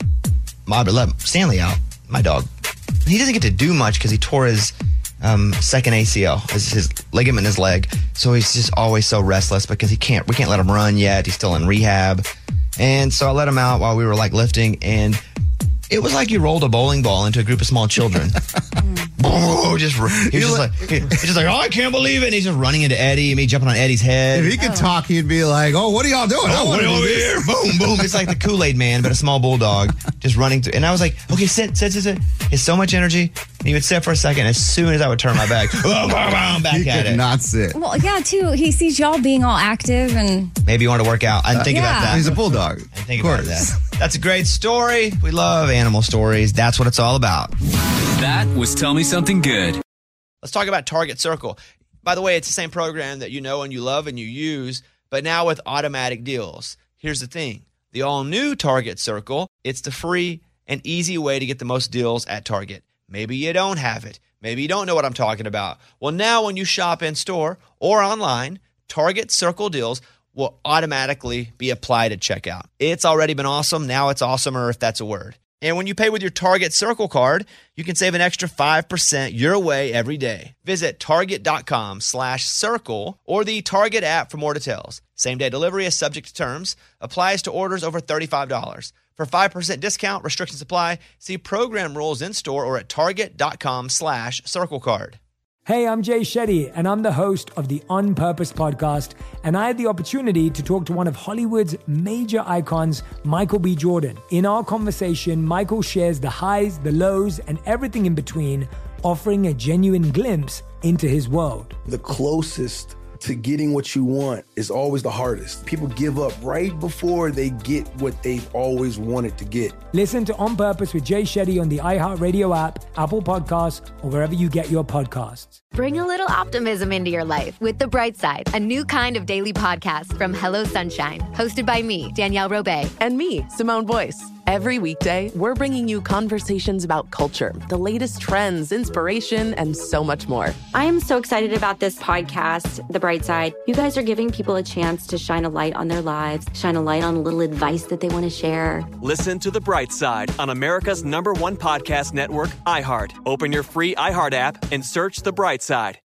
S1: Mob let Stanley out, my dog. He doesn't get to do much because he tore his um, second A C L, his, his ligament in his leg. So he's just always so restless because he can't. We can't let him run yet. He's still in rehab, and so I let him out while we were like lifting, and it was like you rolled a bowling ball into a group of small children. Oh, just he was just like he, he's just like, oh, I can't believe it. And he's just running into Eddie, me jumping on Eddie's head.
S3: If he could talk, he'd be like, oh, what are y'all doing? I
S1: Oh,
S3: want to
S1: over
S3: do
S1: here.
S3: this.
S1: Boom, boom. It's like the Kool-Aid man, but a small bulldog just running through. And I was like, okay, sit, sit, sit, sit. He has so much energy. And he would sit for a second. As soon as I would turn my back, boom, boom, boom, back
S3: He
S1: at
S3: could
S1: it.
S3: not sit.
S4: Well, yeah, too. He sees y'all being all active and.
S1: Maybe you want to work out. I didn't think about
S4: Yeah.
S1: that.
S3: He's a bulldog.
S1: I didn't think
S3: Of
S1: about
S3: course.
S1: that. That's a great story. We love animal stories. That's what it's all about.
S10: That was Tell Me Something Good.
S1: Let's talk about Target Circle. By the way, it's the same program that you know and you love and you use, but now with automatic deals. Here's the thing. The all-new Target Circle, it's the free and easy way to get the most deals at Target. Maybe you don't have it. Maybe you don't know what I'm talking about. Well, now when you shop in-store or online, Target Circle deals will automatically be applied at checkout. It's already been awesome. Now it's awesomer, if that's a word. And when you pay with your Target Circle card, you can save an extra five percent your way every day. Visit target.com slash circle or the Target app for more details. Same-day delivery is subject to terms. Applies to orders over thirty-five dollars. For five percent discount, restrictions apply. See program rules in-store or at target.com slash circle card.
S15: Hey, I'm Jay Shetty, and I'm the host of the On Purpose podcast. And I had the opportunity to talk to one of Hollywood's major icons, Michael B. Jordan. In our conversation, Michael shares the highs, the lows, and everything in between, offering a genuine glimpse into his world.
S16: The closest to getting what you want is always the hardest. People give up right before they get what they've always wanted to get.
S15: Listen to On Purpose with Jay Shetty on the iHeartRadio app, Apple Podcasts, or wherever you get your podcasts.
S17: Bring a little optimism into your life with The Bright Side, a new kind of daily podcast from Hello Sunshine, hosted by me, Danielle Robay.
S18: And me, Simone Boyce. Every weekday, we're bringing you conversations about culture, the latest trends, inspiration, and so much more.
S19: I am so excited about this podcast, The Bright Side. You guys are giving people a chance to shine a light on their lives, shine a light on a little advice that they want to share.
S20: Listen to The Bright Side on America's number one podcast network, iHeart. Open your free iHeart app and search The Bright Side.